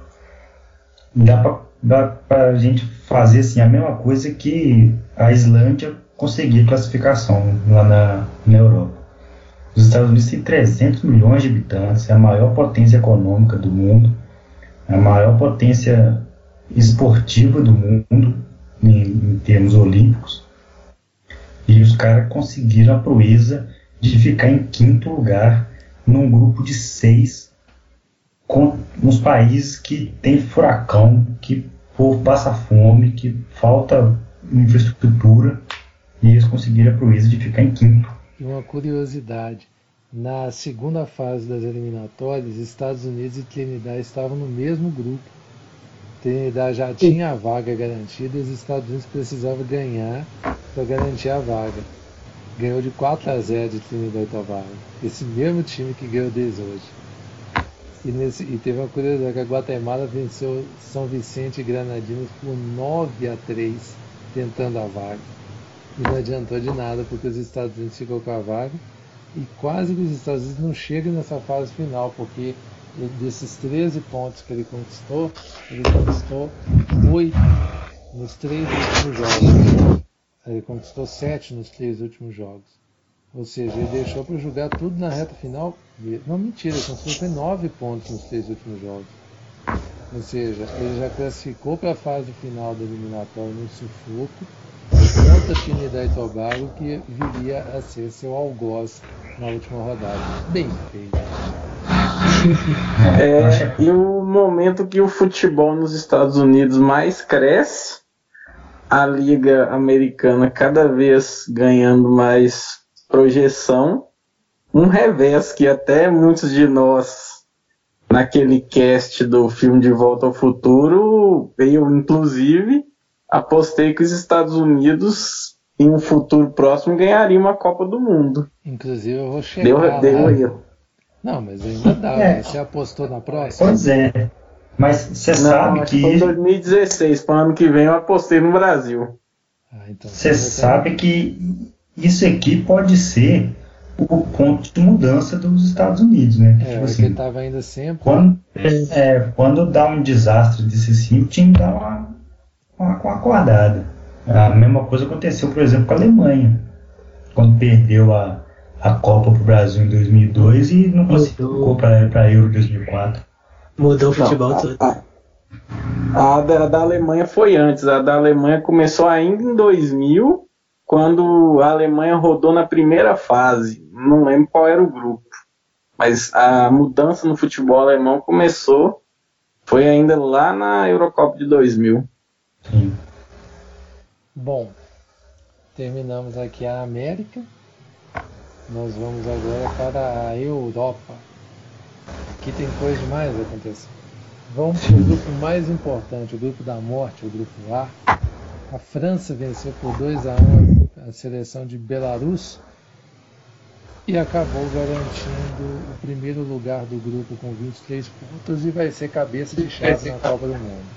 dá pra gente fazer assim, a mesma coisa que a Islândia conseguir classificação lá na Europa. Os Estados Unidos têm 300 milhões de habitantes, é a maior potência econômica do mundo, a maior potência esportiva do mundo em termos olímpicos, e os caras conseguiram a proeza de ficar em quinto lugar num grupo de 6 com uns países que tem furacão, que o povo passa fome, que falta infraestrutura, e eles conseguiram a proeza de ficar em quinto. E uma curiosidade, na segunda fase das eliminatórias, Estados Unidos e Trinidad estavam no mesmo grupo. Trinidad já tinha a vaga garantida e os Estados Unidos precisavam ganhar para garantir a vaga. Ganhou de 4-0 de Trinidad e Tobago. Esse mesmo time que ganhou deles hoje. E teve uma curiosidade, que a Guatemala venceu São Vicente e Granadinos por 9-3, tentando a vaga. E não adiantou de nada, porque os Estados Unidos ficou com a vaga. E quase que os Estados Unidos não chegam nessa fase final, porque desses 13 pontos que ele conquistou 8 nos 3 últimos jogos. Ele conquistou 7 nos 3 últimos jogos. Ou seja, ele deixou para jogar tudo na reta final. Não, mentira, ele conquistou 9 pontos nos 3 últimos jogos. Ou seja, ele já classificou para a fase final da eliminatória no sufoco contra Trinidad e Tobago, que viria a ser seu algoz na última rodada. Bem feito. E o momento que o futebol nos Estados Unidos mais cresce, a Liga Americana cada vez ganhando mais projeção, um revés que até muitos de nós, naquele cast do filme De Volta ao Futuro, eu inclusive apostei que os Estados Unidos em um futuro próximo ganhariam uma Copa do Mundo. Inclusive eu vou chegar deu erro. Não, mas ainda dá. Você apostou na próxima? Pois é. Mas você sabe que... Foi em 2016, para o ano que vem eu apostei no Brasil. Você sabe que isso aqui pode ser o ponto de mudança dos Estados Unidos, né? Tipo assim, ele estava ainda sempre... Quando dá um desastre desse assim, o time dá uma acordada. A mesma coisa aconteceu, por exemplo, com a Alemanha, quando perdeu a Copa para o Brasil em 2002 e não classificou para a Euro em 2004. Mudou o futebol todo. A da Alemanha foi antes. A da Alemanha começou ainda em 2000, quando a Alemanha rodou na primeira fase. Não lembro qual era o grupo. Mas a mudança no futebol alemão começou, foi ainda lá na Eurocopa de 2000. Sim. Bom, terminamos aqui a América. Nós vamos agora para a Europa. Aqui tem coisa demais acontecendo. Vamos para o grupo mais importante, o grupo da morte, o grupo A. A França venceu por 2-1 a seleção de Belarus e acabou garantindo o primeiro lugar do grupo com 23 pontos e vai ser cabeça de chave na Copa do Mundo.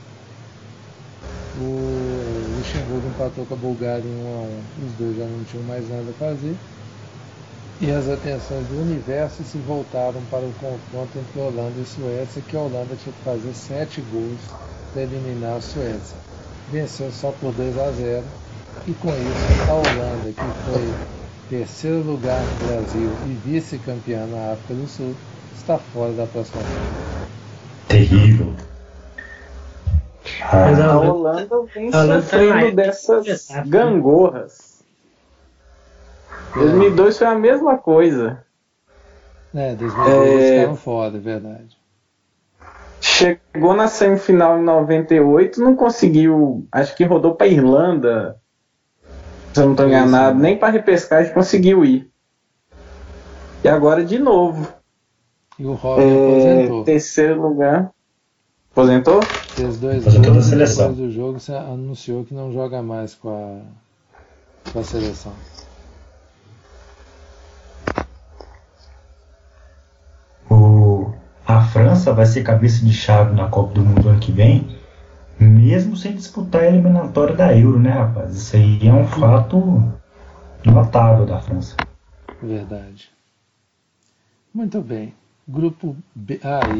O Luxemburgo empatou com a Bulgária em 1-1. Os dois já não tinham mais nada a fazer. E as atenções do universo se voltaram para o confronto entre Holanda e Suécia, que a Holanda tinha que fazer 7 gols para eliminar a Suécia. Venceu só por 2-0 e com isso a Holanda, que foi terceiro lugar no Brasil e vice-campeã na África do Sul, está fora da próxima fase. Terrível. Mas a Holanda vem sofrendo dessas gangorras. 2002 foi a mesma coisa. 2002 ficaram fora, é verdade. Chegou na semifinal em 98, não conseguiu, acho que rodou para Irlanda, se eu não estou enganado, nem para repescagem conseguiu ir. E agora de novo. E o Robin aposentou. Terceiro lugar. Aposentou? Fez 2 Aposentou gols, da seleção. depois do jogo você anunciou que não joga mais com a seleção. A França vai ser cabeça de chave na Copa do Mundo ano que vem, mesmo sem disputar a eliminatória da Euro, né, rapaz? Isso aí é um fato notável da França. Verdade. Muito bem. Grupo B.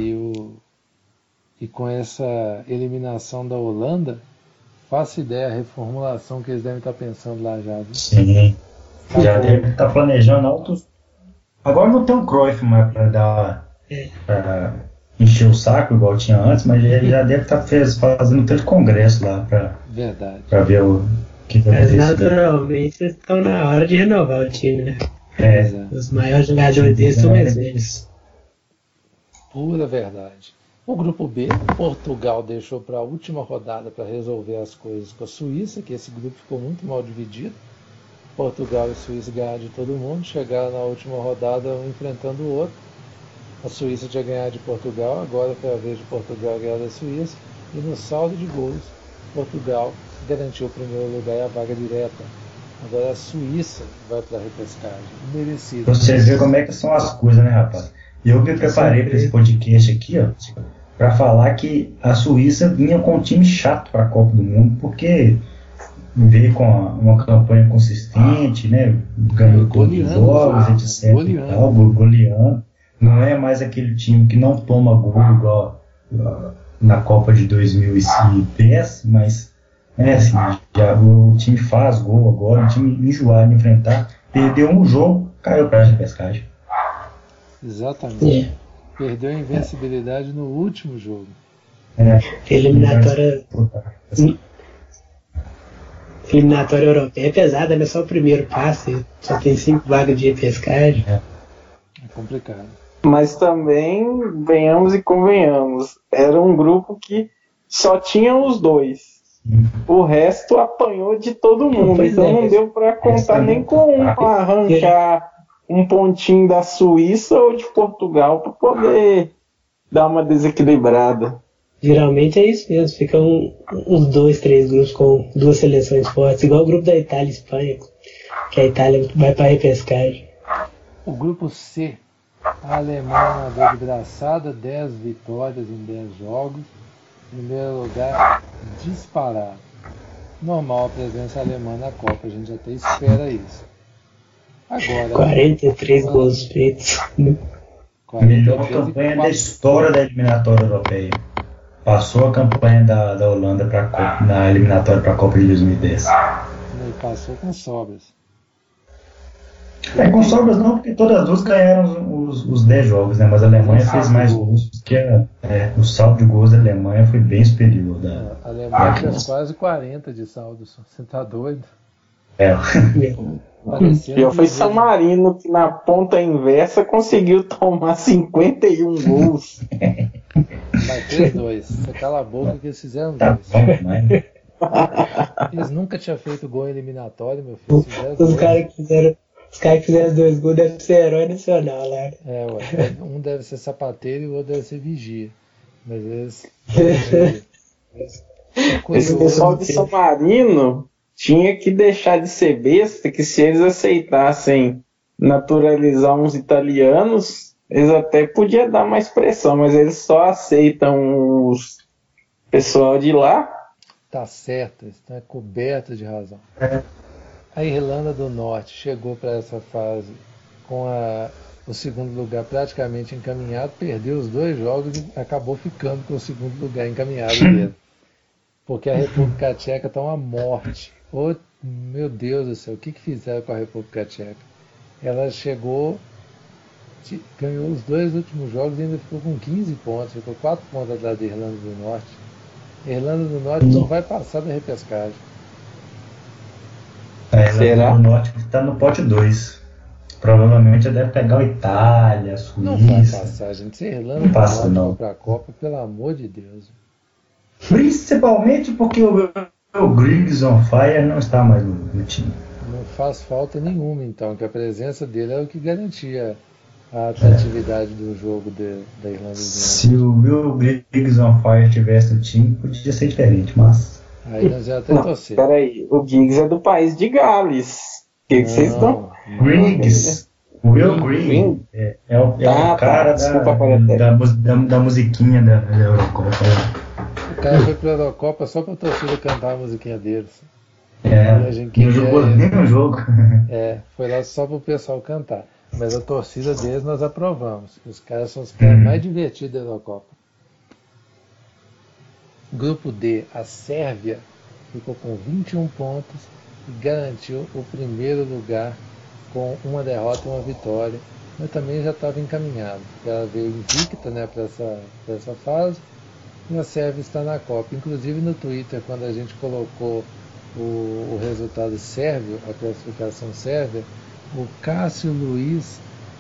E com essa eliminação da Holanda, faço ideia a reformulação que eles devem estar pensando lá já. Viu? Sim. Já deve estar planejando altos. Agora não tem um Cruyff mais para dar. Pra encher o saco igual tinha antes, mas ele já deve estar fazendo tanto congresso lá pra ver o que vai acontecer. Mas naturalmente eles estão na hora de renovar o time, né? Os maiores jogadores deles são mais velhos. Pura verdade. O grupo B, Portugal deixou para a última rodada para resolver as coisas com a Suíça, que esse grupo ficou muito mal dividido. Portugal e Suíça ganharam de todo mundo, chegaram na última rodada um enfrentando o outro. A Suíça tinha ganhado de Portugal, agora foi a vez de Portugal ganhar da Suíça, e no saldo de gols, Portugal garantiu o primeiro lugar e a vaga direta. Agora a Suíça vai para a repescagem, merecido. Você vê como é que são as coisas, né, rapaz? Eu me preparei para esse podcast aqui, ó, para falar que a Suíça vinha com um time chato para a Copa do Mundo, porque veio com uma campanha consistente, né, ganhou todos os jogos, etc. Goleando. Não é mais aquele time que não toma gol igual na Copa de 2010, mas é assim, já o time faz gol agora, o time enjoado de enfrentar, perdeu um jogo, caiu para a repescagem. Exatamente. Perdeu a invencibilidade no último jogo. Eliminatória europeia é pesada, né? Só o primeiro passe, só tem 5 vagas de repescagem. É complicado. Mas também, venhamos e convenhamos, era um grupo que só tinha os dois. O resto apanhou de todo mundo, então não deu para contar nem com um para arrancar um pontinho da Suíça ou de Portugal para poder dar uma desequilibrada. Geralmente é isso mesmo, ficam uns 2, 3 grupos com 2 seleções fortes, igual o grupo da Itália e Espanha, que a Itália vai para a repescagem. O grupo C, a Alemanha nadou de braçada, 10 vitórias em 10 jogos, primeiro lugar disparado. Normal a presença alemã na Copa, a gente até espera isso. Agora, 43 gols feitos. Melhor campanha da história da eliminatória europeia. Passou a campanha da Holanda na eliminatória para a Copa de 2010. E passou com sobras. Com sobras não, porque todas as duas ganharam os 10 jogos, né? Mas a Alemanha fez mais gols, porque o saldo de gols da Alemanha foi bem superior. A Alemanha fez quase 40 de saldo, você tá doido? E foi San Marino que na ponta inversa conseguiu tomar 51 gols. Mas fez 2. Você cala a boca que eles fizeram 2. Eles nunca tinham feito gol eliminatório, meu filho. Os caras que fizeram 2 gols devem ser herói nacional lá. Um deve ser sapateiro e o outro deve ser vigia. Mas eles. Esse pessoal de San Marino tinha que deixar de ser besta, que se eles aceitassem naturalizar uns italianos, eles até podiam dar mais pressão, mas eles só aceitam os pessoal de lá. Tá certo, está coberto de razão. A Irlanda do Norte chegou para essa fase com o segundo lugar praticamente encaminhado, perdeu os 2 jogos e acabou ficando com o segundo lugar encaminhado dele. Porque a República Tcheca está uma morte. Oh, meu Deus do céu, o que fizeram com a República Tcheca? Ela chegou, ganhou os 2 últimos jogos e ainda ficou com 15 pontos, ficou 4 pontos atrás da Irlanda do Norte. A Irlanda do Norte não vai passar da repescagem. A Irlanda do Norte está no pote 2. Provavelmente deve pegar a Itália, a Suíça. Não vai passar, gente. Se a Irlanda não passa, do Norte não. for para a Copa, pelo amor de Deus. Principalmente porque o Griggs on Fire não está mais no time. Não faz falta nenhuma, então, que a presença dele é o que garantia a atratividade do jogo da Irlanda do Norte. Se o Will Griggs on Fire tivesse no time, podia ser diferente, mas... Aí nós já até torcer. Peraí, o Giggs é do país de Gales. O que vocês estão? Griggs. O Will Griggs é o cara da musiquinha da Eurocopa. O cara foi pra Eurocopa só pra torcida cantar a musiquinha deles. Não jogou nem no jogo. Foi lá só pro pessoal cantar. Mas a torcida deles nós aprovamos. Os caras são os caras mais divertidos da Eurocopa. Grupo D, a Sérvia ficou com 21 pontos e garantiu o primeiro lugar com uma derrota e uma vitória. Mas também já estava encaminhado. Ela veio invicta, né, para essa fase. E a Sérvia está na Copa. Inclusive no Twitter, quando a gente colocou o resultado sérvio, a classificação sérvia, o Cássio Luiz,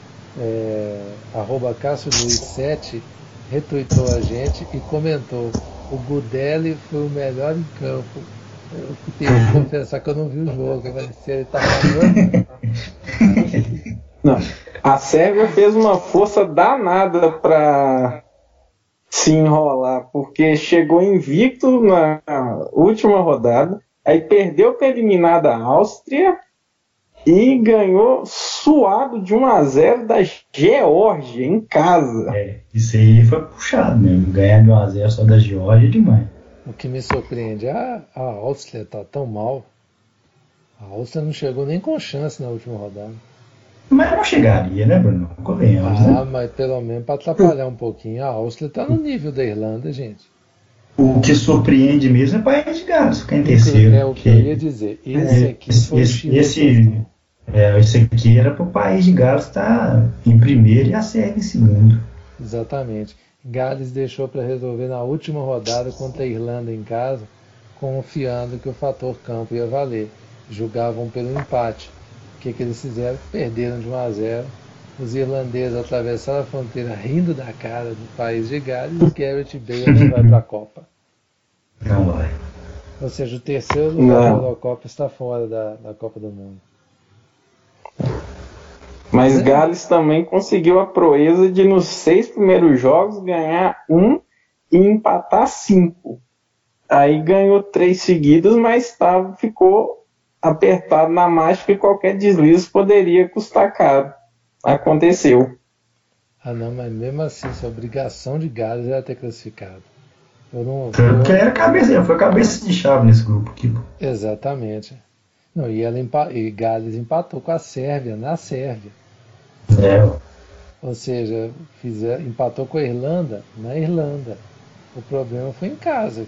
@CássioLuiz7, retweetou a gente e comentou: o Gudelli foi o melhor em campo. Eu tenho que confessar que eu não vi o jogo, mas se ele tá falando. Não. A Sérvia fez uma força danada para se enrolar, porque chegou invicto na última rodada, aí perdeu para eliminar a Áustria e ganhou suado de 1-0 da Geórgia em casa. Isso aí foi puxado mesmo. Ganhar de 1-0 só da Geórgia é demais. O que me surpreende, a Áustria tá tão mal. A Áustria não chegou nem com chance na última rodada. Mas não chegaria, né, Bruno? Convenhamos, né? Mas pelo menos para atrapalhar um pouquinho, a Áustria tá no nível da Irlanda, gente. O que surpreende mesmo é o País de Gales, ficar em terceiro. É o que eu ia dizer. Esse aqui foi o Chile. Esse aqui era para o País de Gales estar em primeiro e a Sérvia em segundo. Exatamente. Gales deixou para resolver na última rodada contra a Irlanda em casa, confiando que o fator campo ia valer. Julgavam pelo empate. O que eles fizeram? Perderam de 1-0. Os irlandeses atravessaram a fronteira rindo da cara do País de Gales e Gareth Bale não vai para a Copa. Não vai. Ou seja, o terceiro lugar da Eurocopa está fora da Copa do Mundo. Mas Gales também conseguiu a proeza de nos 6 primeiros jogos ganhar 1 e empatar 5. Aí ganhou 3 seguidos, mas ficou apertado na marcha e qualquer deslize poderia custar caro. Aconteceu. Não, mas mesmo assim, a obrigação de Gales era ter classificado. Porque era foi cabeça de chave nesse grupo aqui. Exatamente. Não, e Gales empatou com a Sérvia, na Sérvia. Ou seja, empatou com a Irlanda, na Irlanda. O problema foi em casa.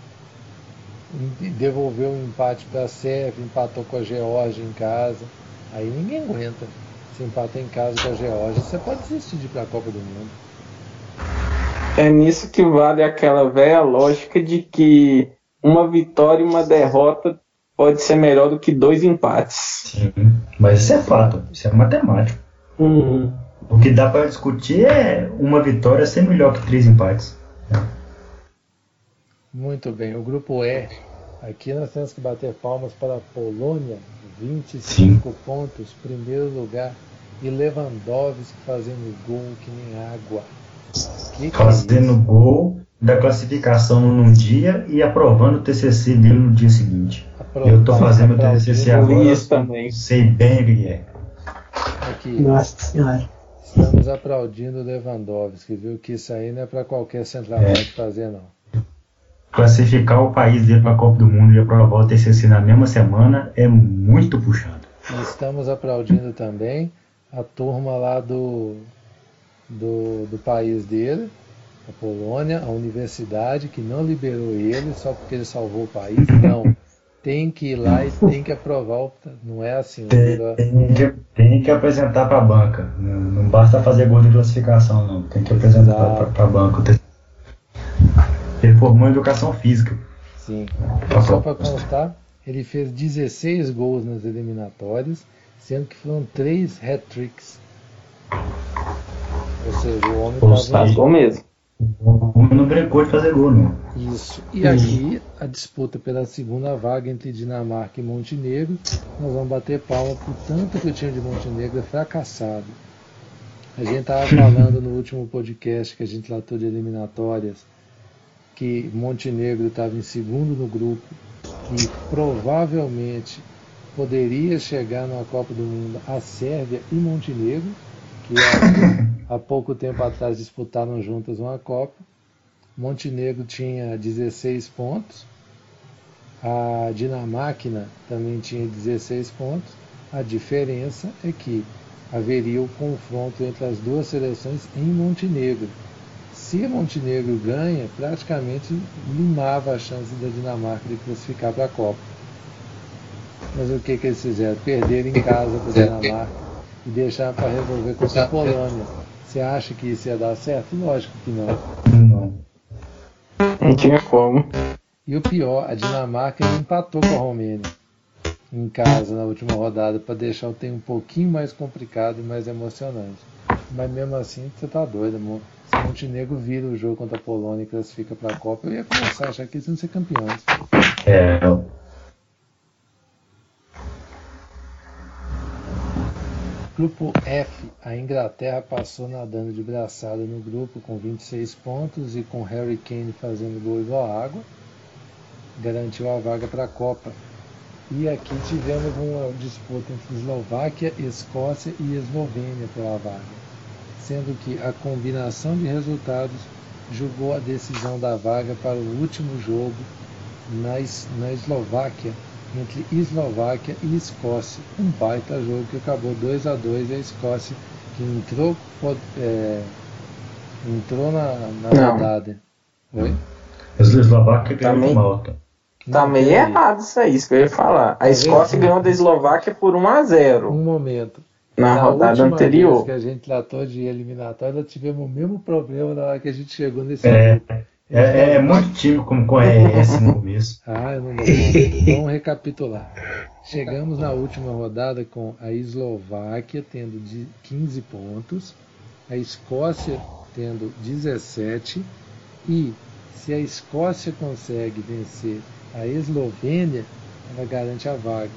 Devolveu um empate para a Sérvia, empatou com a Geórgia em casa. Aí ninguém aguenta. Se empatar em casa com a Geórgia, você pode desistir de ir para a Copa do Mundo. É nisso que vale aquela velha lógica de que uma vitória e uma derrota pode ser melhor do que 2 empates. Sim, mas isso é fato, isso é matemático. Uhum. O que dá para discutir é uma vitória ser melhor que 3 empates. Muito bem, o grupo E. Aqui nós temos que bater palmas para a Polônia, 25 pontos, primeiro lugar, e Lewandowski fazendo gol que nem água. Fazendo gol da classificação num dia e aprovando o TCC dele no dia seguinte. Eu estou fazendo o TCC agora, também. Sei bem o que é. Aqui. Nossa Senhora. Estamos aplaudindo o Lewandowski, viu? Que isso aí não é para qualquer centroavante fazer, não. Classificar o país dele para a Copa do Mundo e aprovar o TCC na mesma semana é muito puxado. E estamos aplaudindo também a turma lá do país dele, a Polônia, a universidade, que não liberou ele só porque ele salvou o país. Não. Tem que ir lá e tem que aprovar. Não é assim. Tem que apresentar para a banca. Não basta fazer gol de classificação, não. Tem que apresentar para a banca. Ele formou em educação física. Sim. Só para constar, ele fez 16 gols nas eliminatórias, sendo que foram 3 hat-tricks. Ou seja, o homem estava mesmo. O homem não brincou de fazer gol, não. Isso. E aqui, a disputa pela segunda vaga entre Dinamarca e Montenegro, nós vamos bater palma por tanto que o time de Montenegro é fracassado. A gente estava falando no último podcast que a gente tratou de eliminatórias, que Montenegro estava em segundo no grupo e provavelmente poderia chegar na Copa do Mundo a Sérvia e Montenegro, que há pouco tempo atrás disputaram juntas uma Copa. Montenegro tinha 16 pontos, a Dinamarca também tinha 16 pontos. A diferença é que haveria o confronto entre as duas seleções em Montenegro. Se Montenegro ganha, praticamente limava a chance da Dinamarca de classificar para a Copa. Mas o que eles fizeram? Perderam em casa para a Dinamarca e deixaram para resolver contra a Polônia. Você acha que isso ia dar certo? Lógico que não. Não tinha como. E o pior, a Dinamarca empatou com a Romênia em casa na última rodada para deixar o tempo um pouquinho mais complicado e mais emocionante. Mas mesmo assim, você tá doido, amor. Se o Montenegro vira o jogo contra a Polônia e classifica para a Copa, eu ia começar a achar que eles iam ser campeões. Grupo F, a Inglaterra passou nadando de braçada no grupo com 26 pontos e com Harry Kane fazendo gol igual água, garantiu a vaga para a Copa. E aqui tivemos uma disputa entre Eslováquia, Escócia e Eslovênia pela vaga, sendo que a combinação de resultados jogou a decisão da vaga para o último jogo na Eslováquia, entre Eslováquia e Escócia. Um baita jogo que acabou 2-2, a Escócia que entrou na rodada. Oi? A Eslováquia ganhou de Malta. Tá meio errado isso que eu ia falar. A Escócia ganhou da Eslováquia por 1-0. Um momento. Na rodada anterior. Vez que a gente tratou de eliminatória, nós tivemos o mesmo problema na hora que a gente chegou nesse grupo. É muito time como conhece no começo. Eu não vou. Vamos recapitular. Chegamos na última rodada com a Eslováquia tendo 15 pontos, a Escócia tendo 17, e se a Escócia consegue vencer a Eslovênia, ela garante a vaga.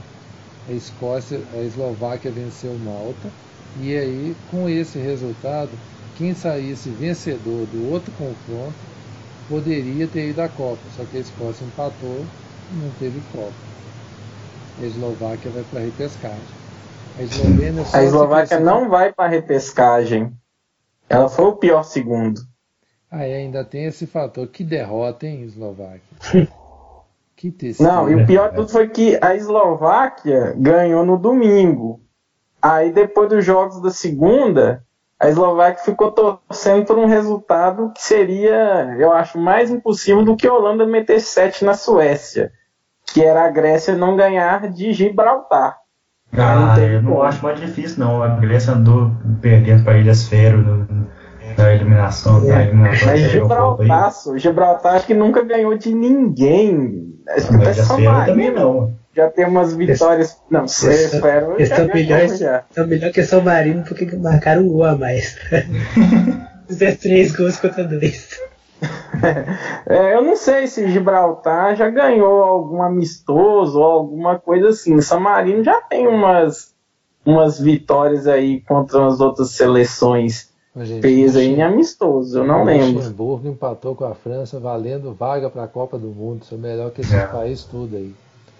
A Eslováquia venceu Malta, e aí com esse resultado, quem saísse vencedor do outro confronto poderia ter ido à Copa, só que a Escócia empatou e não teve Copa. A Eslováquia vai para a repescagem. A Eslováquia não vai para a repescagem. Ela foi o pior segundo. Ainda tem esse fator. Que derrota, hein, Eslováquia? Que tristeza. Não, e o pior de tudo foi que a Eslováquia ganhou no domingo. Aí depois dos jogos da segunda, a Eslováquia ficou torcendo por um resultado que seria, eu acho, mais impossível do que a Holanda meter 7 na Suécia, que era a Grécia não ganhar de Gibraltar. Eu não acho mais difícil, não. A Grécia andou perdendo para Ilhas Fero na eliminação. Gibraltar acho que nunca ganhou de ninguém. Acho que até São também não. Já tem umas vitórias. Não, Fero estão melhor que São Marino porque marcaram um gol a mais. Fizeram 3 gols contra 2. Eu não sei se Gibraltar já ganhou algum amistoso ou alguma coisa assim. San Marino já tem umas vitórias aí contra as outras seleções feias aí em amistoso, eu não lembro. O Luxemburgo empatou com a França valendo vaga para a Copa do Mundo. Isso é melhor que esses países tudo aí.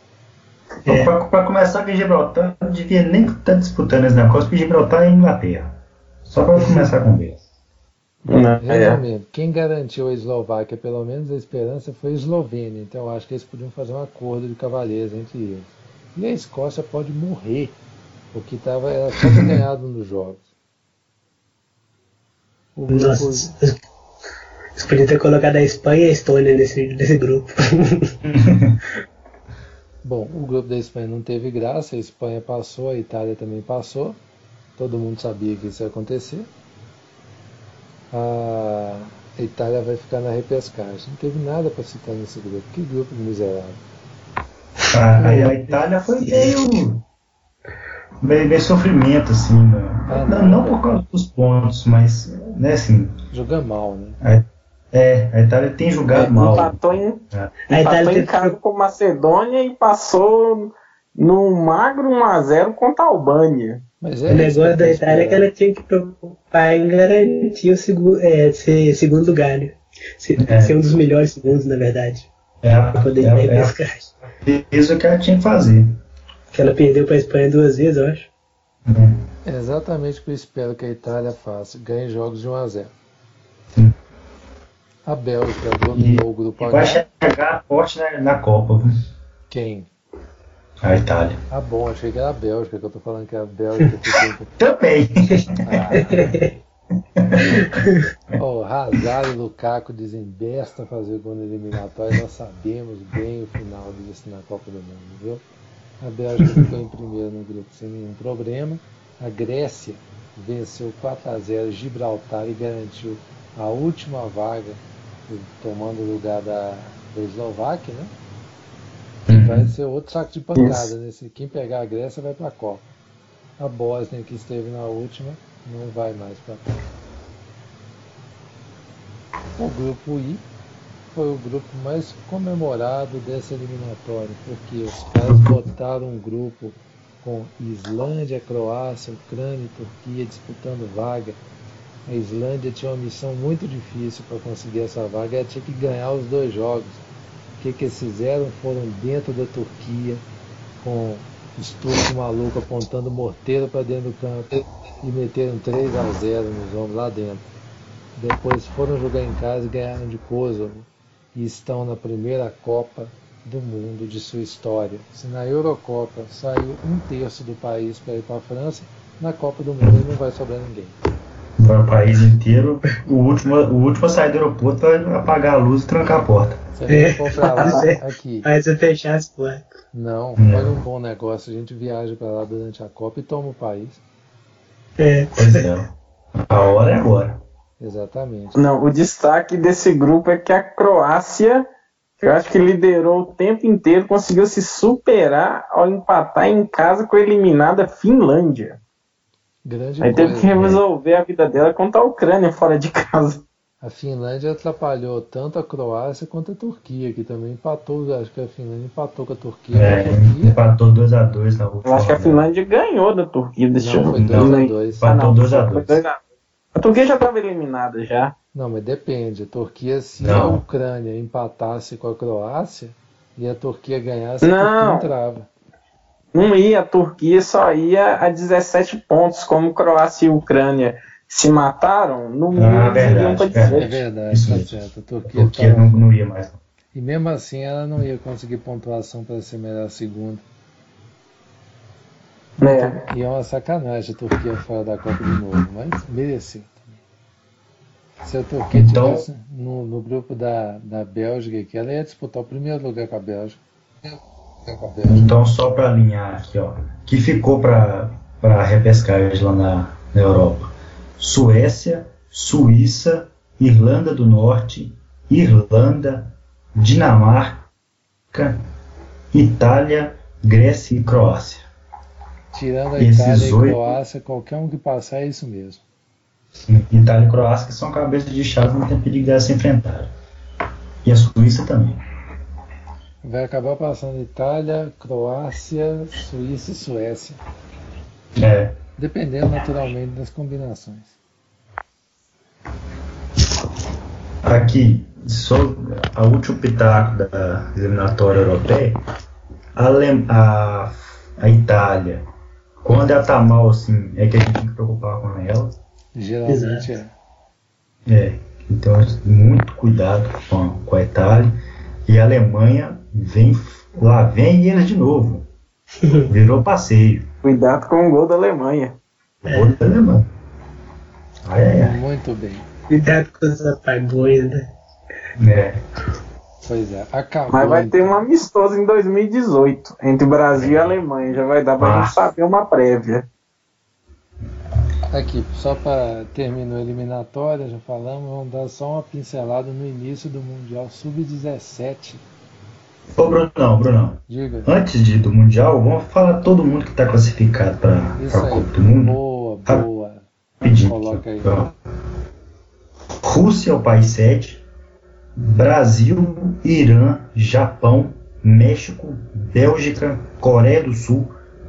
Para começar, que Gibraltar não devia nem estar disputando esse negócio, porque Gibraltar é Inglaterra. Só para começar a conversa. Resumindo, quem garantiu a Eslováquia, pelo menos a esperança, foi a Eslovênia. Então eu acho que eles podiam fazer um acordo de cavalheiros entre eles. E a Escócia pode morrer porque era só ter ganhado nos jogos. O grupo, Nossa, você podia ter colocado a Espanha e a Estônia nesse grupo. bom, o grupo da Espanha não teve graça, a Espanha passou, a Itália também passou, todo mundo sabia que isso ia acontecer. A Itália vai ficar na repescagem, não teve nada para citar nesse grupo, que grupo miserável. A Itália foi meio sofrimento, assim, né? Não por causa dos pontos, mas, né, assim... Jogar mal, né? A Itália tem jogado mal. Empatou em casa com Macedônia e passou no magro 1-0 contra a Albânia. Mas o negócio da Itália é que ela tinha que preocupar em garantir ser segundo lugar, né? Ser um dos melhores segundos, na verdade. Pra poder ir na repescagem. Isso que ela tinha que fazer. Que ela perdeu para a Espanha 2 vezes, eu acho. É exatamente o que eu espero que a Itália faça. Ganhe jogos de 1-0. A Bélgica dominou o grupo H. Vai chegar forte na Copa. Viu? Quem? A Itália. Ah, bom, achei que era a Bélgica, que eu tô falando que é a Bélgica. Também. Hazard e Lukaku desembesta fazer o gol na eliminatória. Nós sabemos bem o final disso na Copa do Mundo, viu? A Bélgica ficou em primeiro no grupo sem nenhum problema. A Grécia venceu 4-0 Gibraltar e garantiu a última vaga, tomando o lugar da Eslováquia, né? Vai ser outro saco de pancada. Quem pegar a Grécia vai para a Copa. A Bósnia, que esteve na última, não vai mais para a Copa. O grupo I foi o grupo mais comemorado dessa eliminatória, porque os caras botaram um grupo com Islândia, Croácia, Ucrânia e Turquia disputando vaga. A Islândia tinha uma missão muito difícil para conseguir essa vaga, ela tinha que ganhar os 2 jogos. O que eles fizeram? Foram dentro da Turquia, com os turcos malucos apontando morteiro para dentro do campo e meteram 3-0 nos homens lá dentro. Depois foram jogar em casa e ganharam de Kosovo e estão na primeira Copa do Mundo de sua história. Se na Eurocopa saiu 1/3 do país para ir para a França, na Copa do Mundo não vai sobrar ninguém. Vai o país inteiro, o último a sair do aeroporto vai apagar a luz e trancar a porta. Você for pra lá, aqui. Mas você fechar as portas. Não, olha um bom negócio, a gente viaja para lá durante a Copa e toma o país. Pois é, a hora é agora. Exatamente. Não, o destaque desse grupo é que a Croácia, que eu acho que liderou o tempo inteiro, conseguiu se superar ao empatar em casa com a eliminada Finlândia. Grande Aí teve que resolver a vida dela contra a Ucrânia fora de casa. A Finlândia atrapalhou tanto a Croácia quanto a Turquia, que também empatou. Acho que a Finlândia empatou com a Turquia. Empatou 2-2 na última. Eu acho que a Finlândia ganhou da Turquia. Não, foi 2-2. Empatou 2-2. A Turquia já estava eliminada já. Não, mas depende. A Turquia, se a Ucrânia empatasse com a Croácia e a Turquia ganhasse, a Turquia entrava. Não ia, a Turquia só ia a 17 pontos, como Croácia e Ucrânia se mataram, não iriam para 18. É verdade, tá certo. A Turquia não ia mais. E mesmo assim ela não ia conseguir pontuação para ser melhor segunda. E é uma sacanagem a Turquia fora da Copa de novo, mas mereceu também. Se a Turquia estivesse no grupo da Bélgica, que ela ia disputar o primeiro lugar com a Bélgica. Então, só para alinhar aqui, que ficou para repescagem lá na Europa: Suécia, Suíça, Irlanda do Norte, Irlanda, Dinamarca, Itália, Grécia e Croácia. Tirando a Itália e Croácia, qualquer um que passar é isso mesmo. Itália e Croácia, que são cabeças de chave, não tem perigo de se enfrentar. E a Suíça também. Vai acabar passando Itália, Croácia, Suíça e Suécia. Dependendo naturalmente das combinações. Aqui, só a última pitaco da eliminatória europeia, a Itália, quando ela tá mal assim, é que a gente tem que preocupar com ela. Geralmente então muito cuidado com a Itália. E a Alemanha vem eles de novo. Virou passeio. Cuidado com o gol da Alemanha. Gol da Alemanha. Muito bem. Cuidado com os apagões, né? Pois é, acabou. Mas vai ter um amistoso em 2018 entre Brasil e Alemanha. Já vai dar pra gente saber uma prévia. Aqui, só para terminar a eliminatória, já falamos, vamos dar só uma pincelada no início do Mundial Sub-17. Ô Brunão, diga. Antes do Mundial, vamos falar todo mundo que está classificado para a Copa do Mundo. Boa. Rapidinho. Coloca aí. Rússia é o país sede, Brasil, Irã, Japão, México, Bélgica, Coreia do Sul,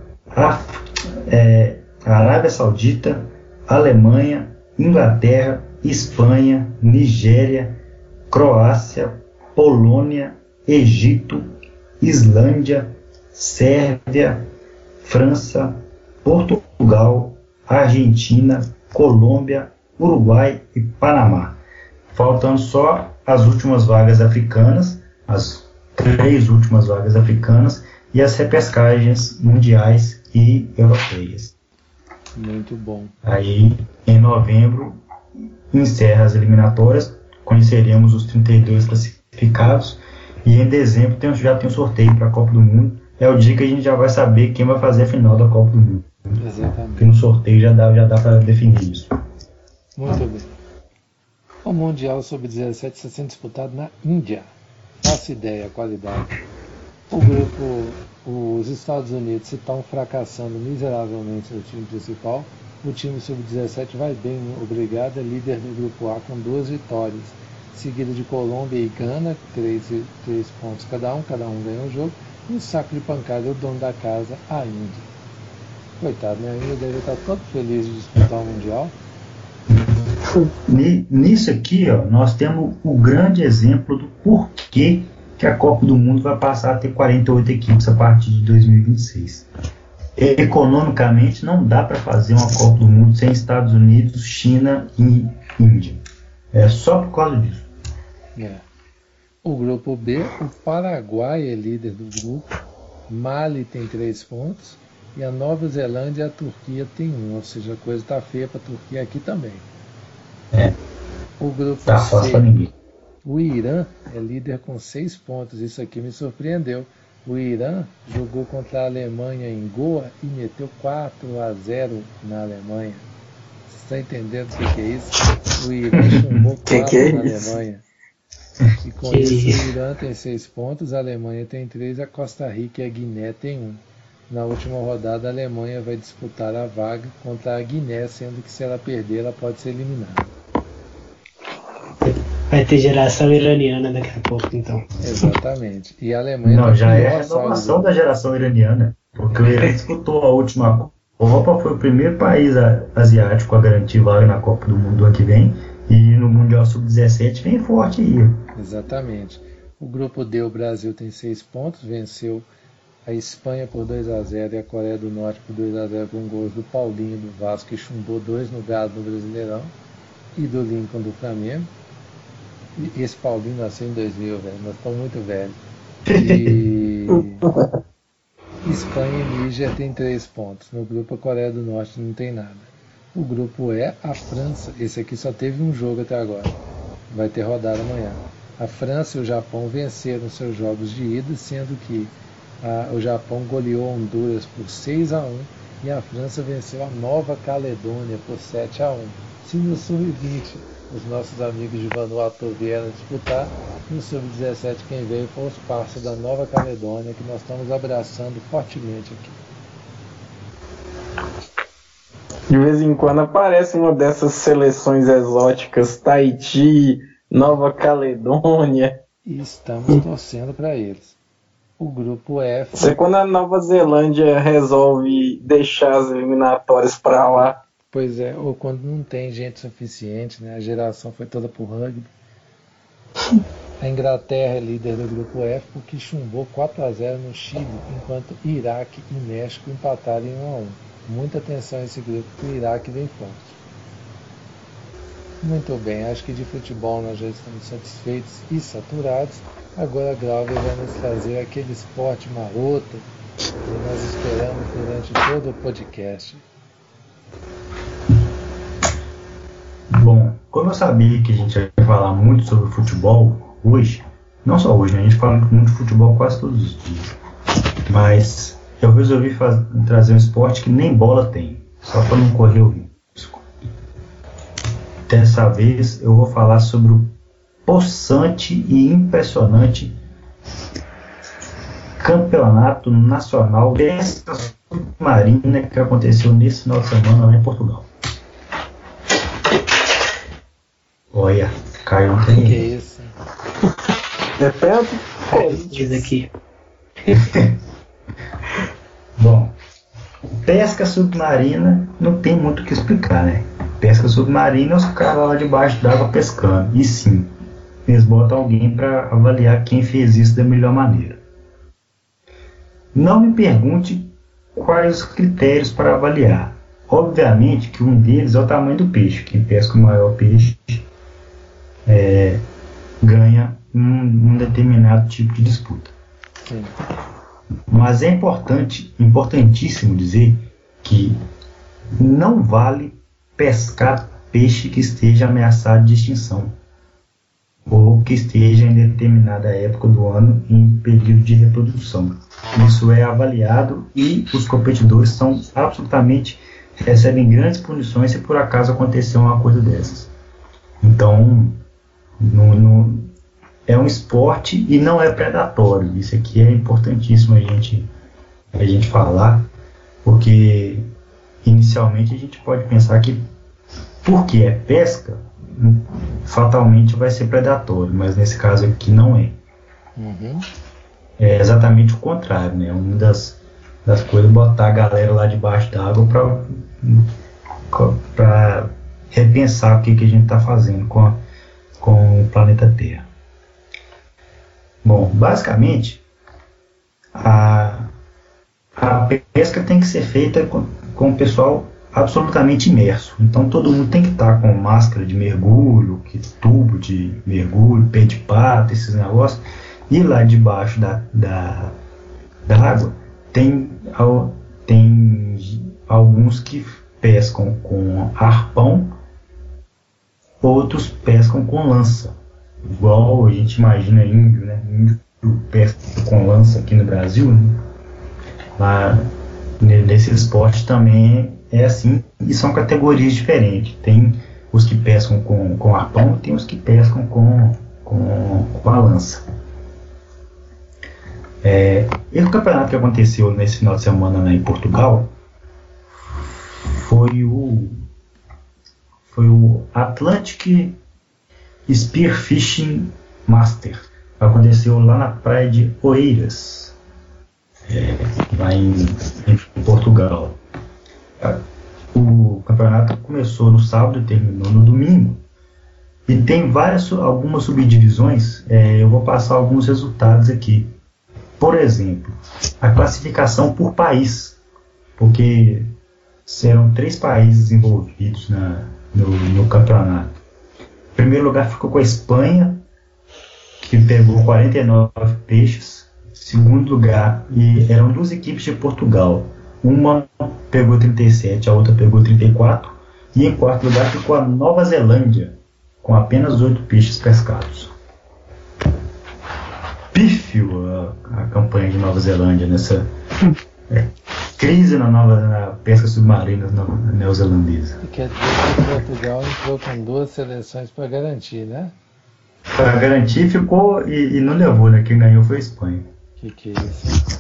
Arábia Saudita, Alemanha, Inglaterra, Espanha, Nigéria, Croácia, Polônia, Egito, Islândia, Sérvia, França, Portugal, Argentina, Colômbia, Uruguai e Panamá. Faltando só as últimas vagas africanas, as 3 últimas vagas africanas e as repescagens mundiais e europeias. Muito bom. Aí, em novembro, encerra as eliminatórias, conheceremos os 32 classificados e em dezembro já tem um sorteio para a Copa do Mundo. É o dia que a gente já vai saber quem vai fazer a final da Copa do Mundo. Exatamente. Porque no sorteio já dá para definir isso. Muito bem. O Mundial Sub-17 está sendo disputado na Índia. Faça ideia, a qualidade. O grupo, os Estados Unidos, se estão fracassando miseravelmente no time principal, o time Sub-17 vai bem, obrigado, é líder do grupo A com 2 vitórias, seguida de Colômbia e Gana, 3 pontos cada um ganhou o jogo, e o saco de pancada é o dono da casa, a Índia. Coitado, né? A Índia deve estar todo feliz de disputar o Mundial. Nisso aqui, nós temos o grande exemplo do porquê que a Copa do Mundo vai passar a ter 48 equipes a partir de 2026. Economicamente, não dá para fazer uma Copa do Mundo sem Estados Unidos, China e Índia. É só por causa disso. O grupo B, o Paraguai é líder do grupo, Mali tem 3 pontos e a Nova Zelândia e a Turquia tem 1, ou seja, a coisa está feia para a Turquia aqui também. O grupo tá C, fácil para ninguém. O Irã é líder com 6 pontos, isso aqui me surpreendeu. O Irã jogou contra a Alemanha em Goa e meteu 4-0 na Alemanha. Você está entendendo o que é isso? O Irã chumbou 4 na Alemanha. E com isso o Irã tem 6 pontos, a Alemanha tem 3, a Costa Rica e a Guiné tem 1. Na última rodada a Alemanha vai disputar a vaga contra a Guiné, sendo que se ela perder ela pode ser eliminada. Vai ter geração iraniana daqui a pouco, então. Exatamente. E a Alemanha... Não, já é a renovação da geração iraniana. Porque o Irã disputou a última Copa, foi o primeiro país asiático a garantir vaga na Copa do Mundo ano que vem. E no Mundial Sub-17 vem forte aí. Exatamente. O grupo D, o Brasil tem 6 pontos, venceu a Espanha por 2-0 e a Coreia do Norte por 2-0 com gols do Paulinho do Vasco, que chumbou 2 no gado no Brasileirão, e do Lincoln do Flamengo. E esse Paulinho nasceu em 2000, velho, nós estamos muito velhos. E Espanha e Níger tem 3 pontos. No grupo a Coreia do Norte não tem nada. O grupo E, a França, esse aqui só teve um jogo até agora, vai ter rodada amanhã. A França e o Japão venceram seus jogos de ida, sendo que o Japão goleou Honduras por 6-1 e a França venceu a Nova Caledônia por 7-1. Se no Sub-20 os nossos amigos de Vanuatu vieram disputar, no Sub-17 quem veio foi os parceiros da Nova Caledônia, que nós estamos abraçando fortemente aqui. De vez em quando aparece uma dessas seleções exóticas, Tahiti, Nova Caledônia. E estamos torcendo para eles. O grupo F... Isso é quando a Nova Zelândia resolve deixar as eliminatórias para lá. Pois é, ou quando não tem gente suficiente, né? A geração foi toda pro rugby. A Inglaterra é líder do grupo F porque chumbou 4-0 no Chile, enquanto Iraque e México empataram em 1-1. Muita atenção a esse grupo, que o Iraque vem forte. Muito bem, acho que de futebol nós já estamos satisfeitos e saturados. Agora a Glauber vai nos trazer aquele esporte maroto E nós esperamos durante todo o podcast. Bom, como eu sabia que a gente ia falar muito sobre futebol hoje, não só hoje, né? A gente fala muito de futebol quase todos os dias, mas eu resolvi trazer um esporte que nem bola tem, só para não correr o risco. Dessa vez eu vou falar sobre o possante e impressionante Campeonato Nacional de Pesca Submarina que aconteceu nesse final de semana lá em Portugal. Olha, caiu um trem. Que é isso? Diz aqui. Bom, pesca submarina não tem muito o que explicar, né? Pesca submarina é os caras lá debaixo d'água pescando. E sim, eles botam alguém para avaliar quem fez isso da melhor maneira. Não me pergunte quais os critérios para avaliar. Obviamente que um deles é o tamanho do peixe. Quem pesca o maior peixe ganha um determinado tipo de disputa. Sim. Mas é importantíssimo dizer que não vale pescar peixe que esteja ameaçado de extinção ou que esteja em determinada época do ano em período de reprodução. Isso é avaliado e os competidores recebem grandes punições se por acaso acontecer uma coisa dessas. Então, é um esporte e não é predatório. Isso aqui é importantíssimo a gente falar, porque inicialmente a gente pode pensar que porque é pesca, fatalmente vai ser predatório, mas nesse caso aqui não é. Uhum. É exatamente o contrário, né? Uma das coisas é botar a galera lá debaixo d'água para repensar o que a gente está fazendo com o planeta Terra. Bom, basicamente, a pesca tem que ser feita com o pessoal absolutamente imerso. Então todo mundo tem que estar com máscara de mergulho, tubo de mergulho, pé de pato, esses negócios. E lá debaixo da água tem alguns que pescam com arpão, outros pescam com lança. Igual a gente imagina índio, né? Índio pesca com lança aqui no Brasil, né? Lá nesse esporte também é assim, e são categorias diferentes. Tem os que pescam com arpão e tem os que pescam com a lança. E o campeonato que aconteceu nesse final de semana lá em Portugal foi o Atlantic Spearfishing Master. Aconteceu lá na praia de Oeiras, lá em Portugal. O campeonato começou no sábado e terminou no domingo. E tem algumas subdivisões. Eu vou passar alguns resultados aqui. Por exemplo, a classificação por país, porque serão 3 países envolvidos no campeonato. Em primeiro lugar ficou com a Espanha, que pegou 49 peixes. Em segundo lugar, eram 2 equipes de Portugal. Uma pegou 37, a outra pegou 34. E em quarto lugar ficou a Nova Zelândia, com apenas 8 peixes pescados. Pífio a campanha de Nova Zelândia nessa crise na pesca submarina neozelandesa. Quer dizer que Portugal entrou com 2 seleções para garantir, né? Para garantir ficou e não levou, né? Quem ganhou foi a Espanha. Que é isso?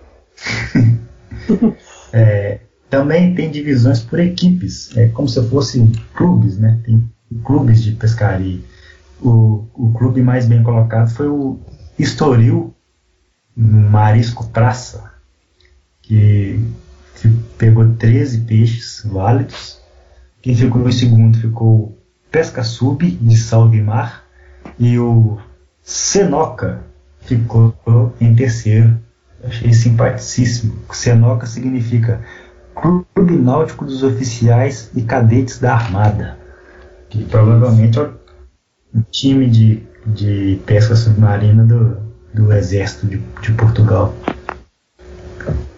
Também tem divisões por equipes, como se fossem clubes, né? Tem clubes de pescaria. O clube mais bem colocado foi o Estoril Marisco Praça, que pegou 13 peixes válidos. Quem ficou em segundo ficou Pesca Sub de Salvimar, e o Senoca ficou em terceiro. Achei simpaticíssimo. Senoca significa Clube Náutico dos Oficiais e Cadetes da Armada, que provavelmente é o time de pesca submarina do Exército de Portugal.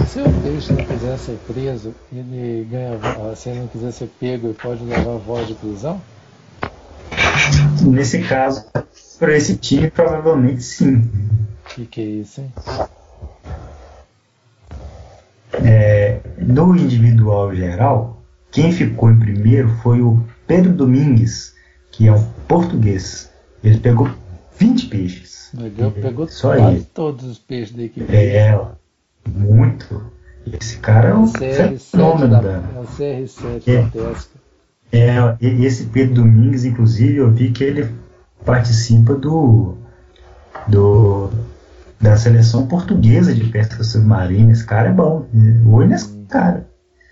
Se o peixe não quiser ser preso, ele ganha. Se ele não quiser ser pego, ele pode levar voz de prisão? Nesse caso, para esse time, provavelmente sim. Que é isso, hein? No individual geral, quem ficou em primeiro foi o Pedro Domingues, que é um português. Ele pegou 20 peixes. Pegou só quase ele. Todos os peixes da equipe. Muito. Esse cara é um fenômeno. É o CR7 da pesca. Esse Pedro Domingues, inclusive, eu vi que ele participa da seleção portuguesa de pesca submarina. Esse cara é bom. Olha nesse cara.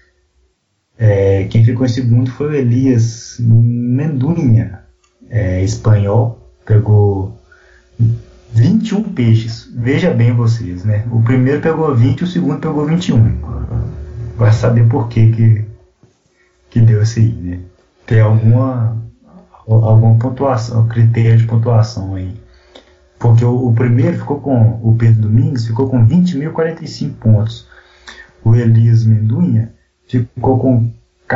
Quem ficou em segundo foi o Elias Mendunha, espanhol. Pegou 21 peixes. Veja bem vocês, né? O primeiro pegou 20 e o segundo pegou 21. Vai saber por que deu isso aí, né? Tem alguma pontuação, critério de pontuação aí. Porque o primeiro ficou com o Pedro Domingues, ficou com 20.045 pontos. O Elias Mendunha ficou com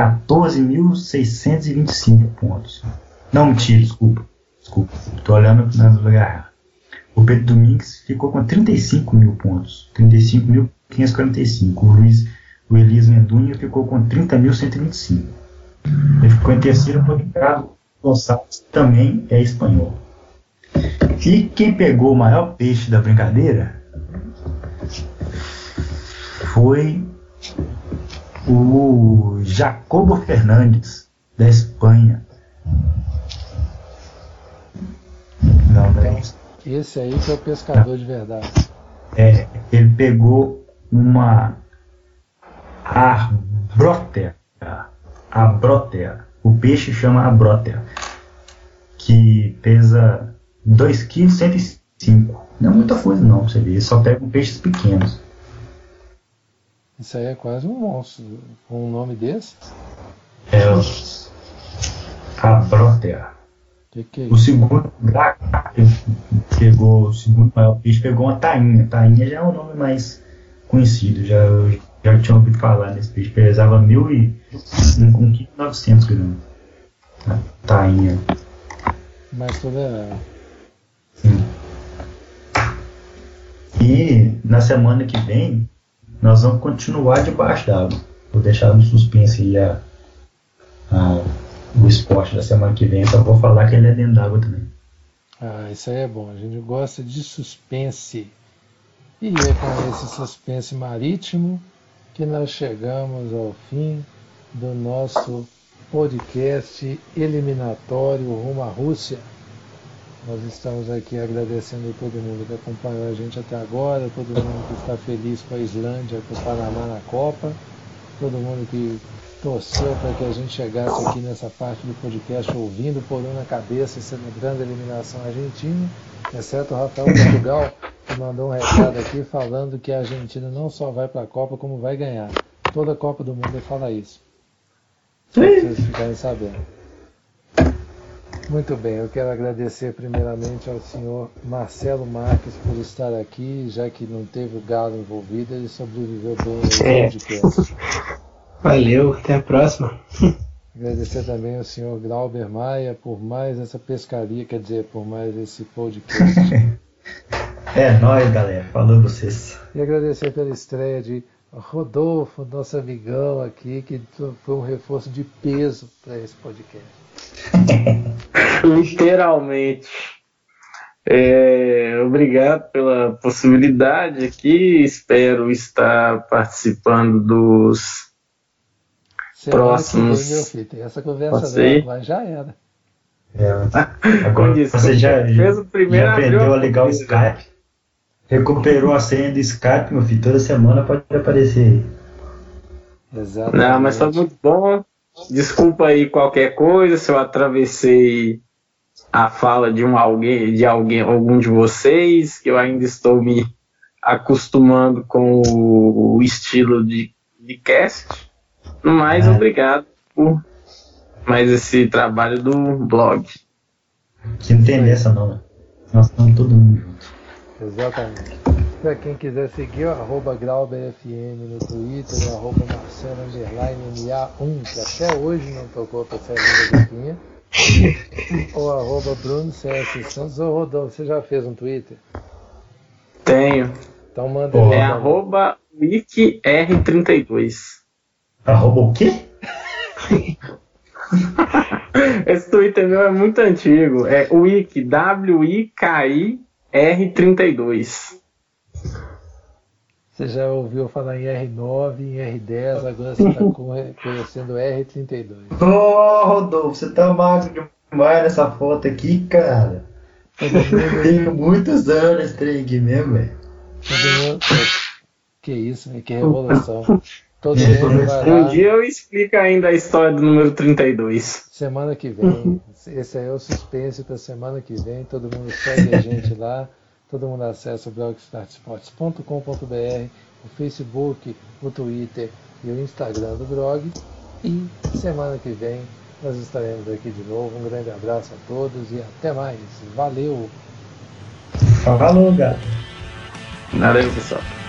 14.625 pontos. Não, mentira, desculpa. Estou olhando no lugar errado. O Pedro Domingues ficou com 35 mil pontos. 35.545. O Elias Mendunha ficou com 30.125. Ele ficou em terceiro porque o Ricardo Gonçalves também é espanhol. E quem pegou o maior peixe da brincadeira foi o Jacobo Fernandes, da Espanha. Não é isso. Esse aí que é o pescador de verdade. Ele pegou uma arbrótea. O peixe chama arbrótea, que pesa 2,105 kg. Não é muita coisa não, pra você ver. Ele só pega peixes pequenos. Isso aí é quase um monstro. Com um nome desse? Arbrótea. Que é o segundo pegou, o segundo maior peixe pegou uma tainha. Tainha já é um nome mais conhecido. Já tinha ouvido falar nesse peixe. Pesava 1.900 gramas. A tainha. Mas toda. Sim. E na semana que vem nós vamos continuar debaixo d'água. Vou deixar no suspense aí o esporte da semana que vem, só vou falar que ele é dentro d'água também. Isso aí é bom. A gente gosta de suspense. E é com esse suspense marítimo que nós chegamos ao fim do nosso podcast eliminatório rumo à Rússia. Nós estamos aqui agradecendo todo mundo que acompanhou a gente até agora, todo mundo que está feliz com a Islândia, com o Panamá na Copa, todo mundo que torceu para que a gente chegasse aqui nessa parte do podcast ouvindo por um na cabeça e celebrando a eliminação argentina, exceto o Rafael Portugal, que mandou um recado aqui falando que a Argentina não só vai para a Copa, como vai ganhar. Toda a Copa do Mundo ele fala isso. Para vocês ficarem sabendo. Muito bem, eu quero agradecer primeiramente ao senhor Marcelo Marques por estar aqui, já que não teve o Galo envolvido, ele sobreviveu bem ao podcast. Valeu, até a próxima. Agradecer também ao senhor Glauber Maia por mais essa pescaria, quer dizer, por mais esse podcast. É nóis, galera. Falou vocês. E agradecer pela estreia de Rodolfo, nosso amigão aqui, que foi um reforço de peso para esse podcast. Literalmente. Obrigado pela possibilidade aqui. Espero estar participando dos próximos. Meu filho, tem essa conversa dela, mas já era. Agora você já aprendeu a ligar o Skype. Recuperou a senha do Skype, meu filho. Toda semana pode aparecer aí. Exatamente. Não, mas foi muito bom. Desculpa aí qualquer coisa se eu atravessei a fala de algum de vocês, que eu ainda estou me acostumando com o estilo de cast. Mas obrigado por mais esse trabalho do blog. Que não tem dessa não, né? Nós estamos todo mundo junto. Exatamente. Pra quem quiser seguir, o @GrauberFM no Twitter, o @Marcelo_MA1, que até hoje não tocou pra sair da Vaquinha. Ou @BrunoCS Santos. Ô Rodolfo, você já fez um Twitter? Tenho. Então manda aí. É @WikiR32. O quê? Esse Twitter meu é muito antigo. É Wiki, WIKIR32. Você já ouviu falar em R9, em R10, agora você está conhecendo R32. Ô, Rodolfo, você tá magro demais nessa foto aqui, cara. Tem muitos anos esse trem aqui mesmo, velho. Que isso, né? Que revolução. Todo mundo vai lá. Um dia eu explico ainda a história do número 32. Semana que vem. Esse aí é o suspense para semana que vem. Todo mundo segue a gente lá. Todo mundo acessa o blog startsports.com.br, o Facebook, o Twitter e o Instagram do blog. E semana que vem nós estaremos aqui de novo. Um grande abraço a todos e até mais. Valeu! Falou, gato. Valeu, pessoal.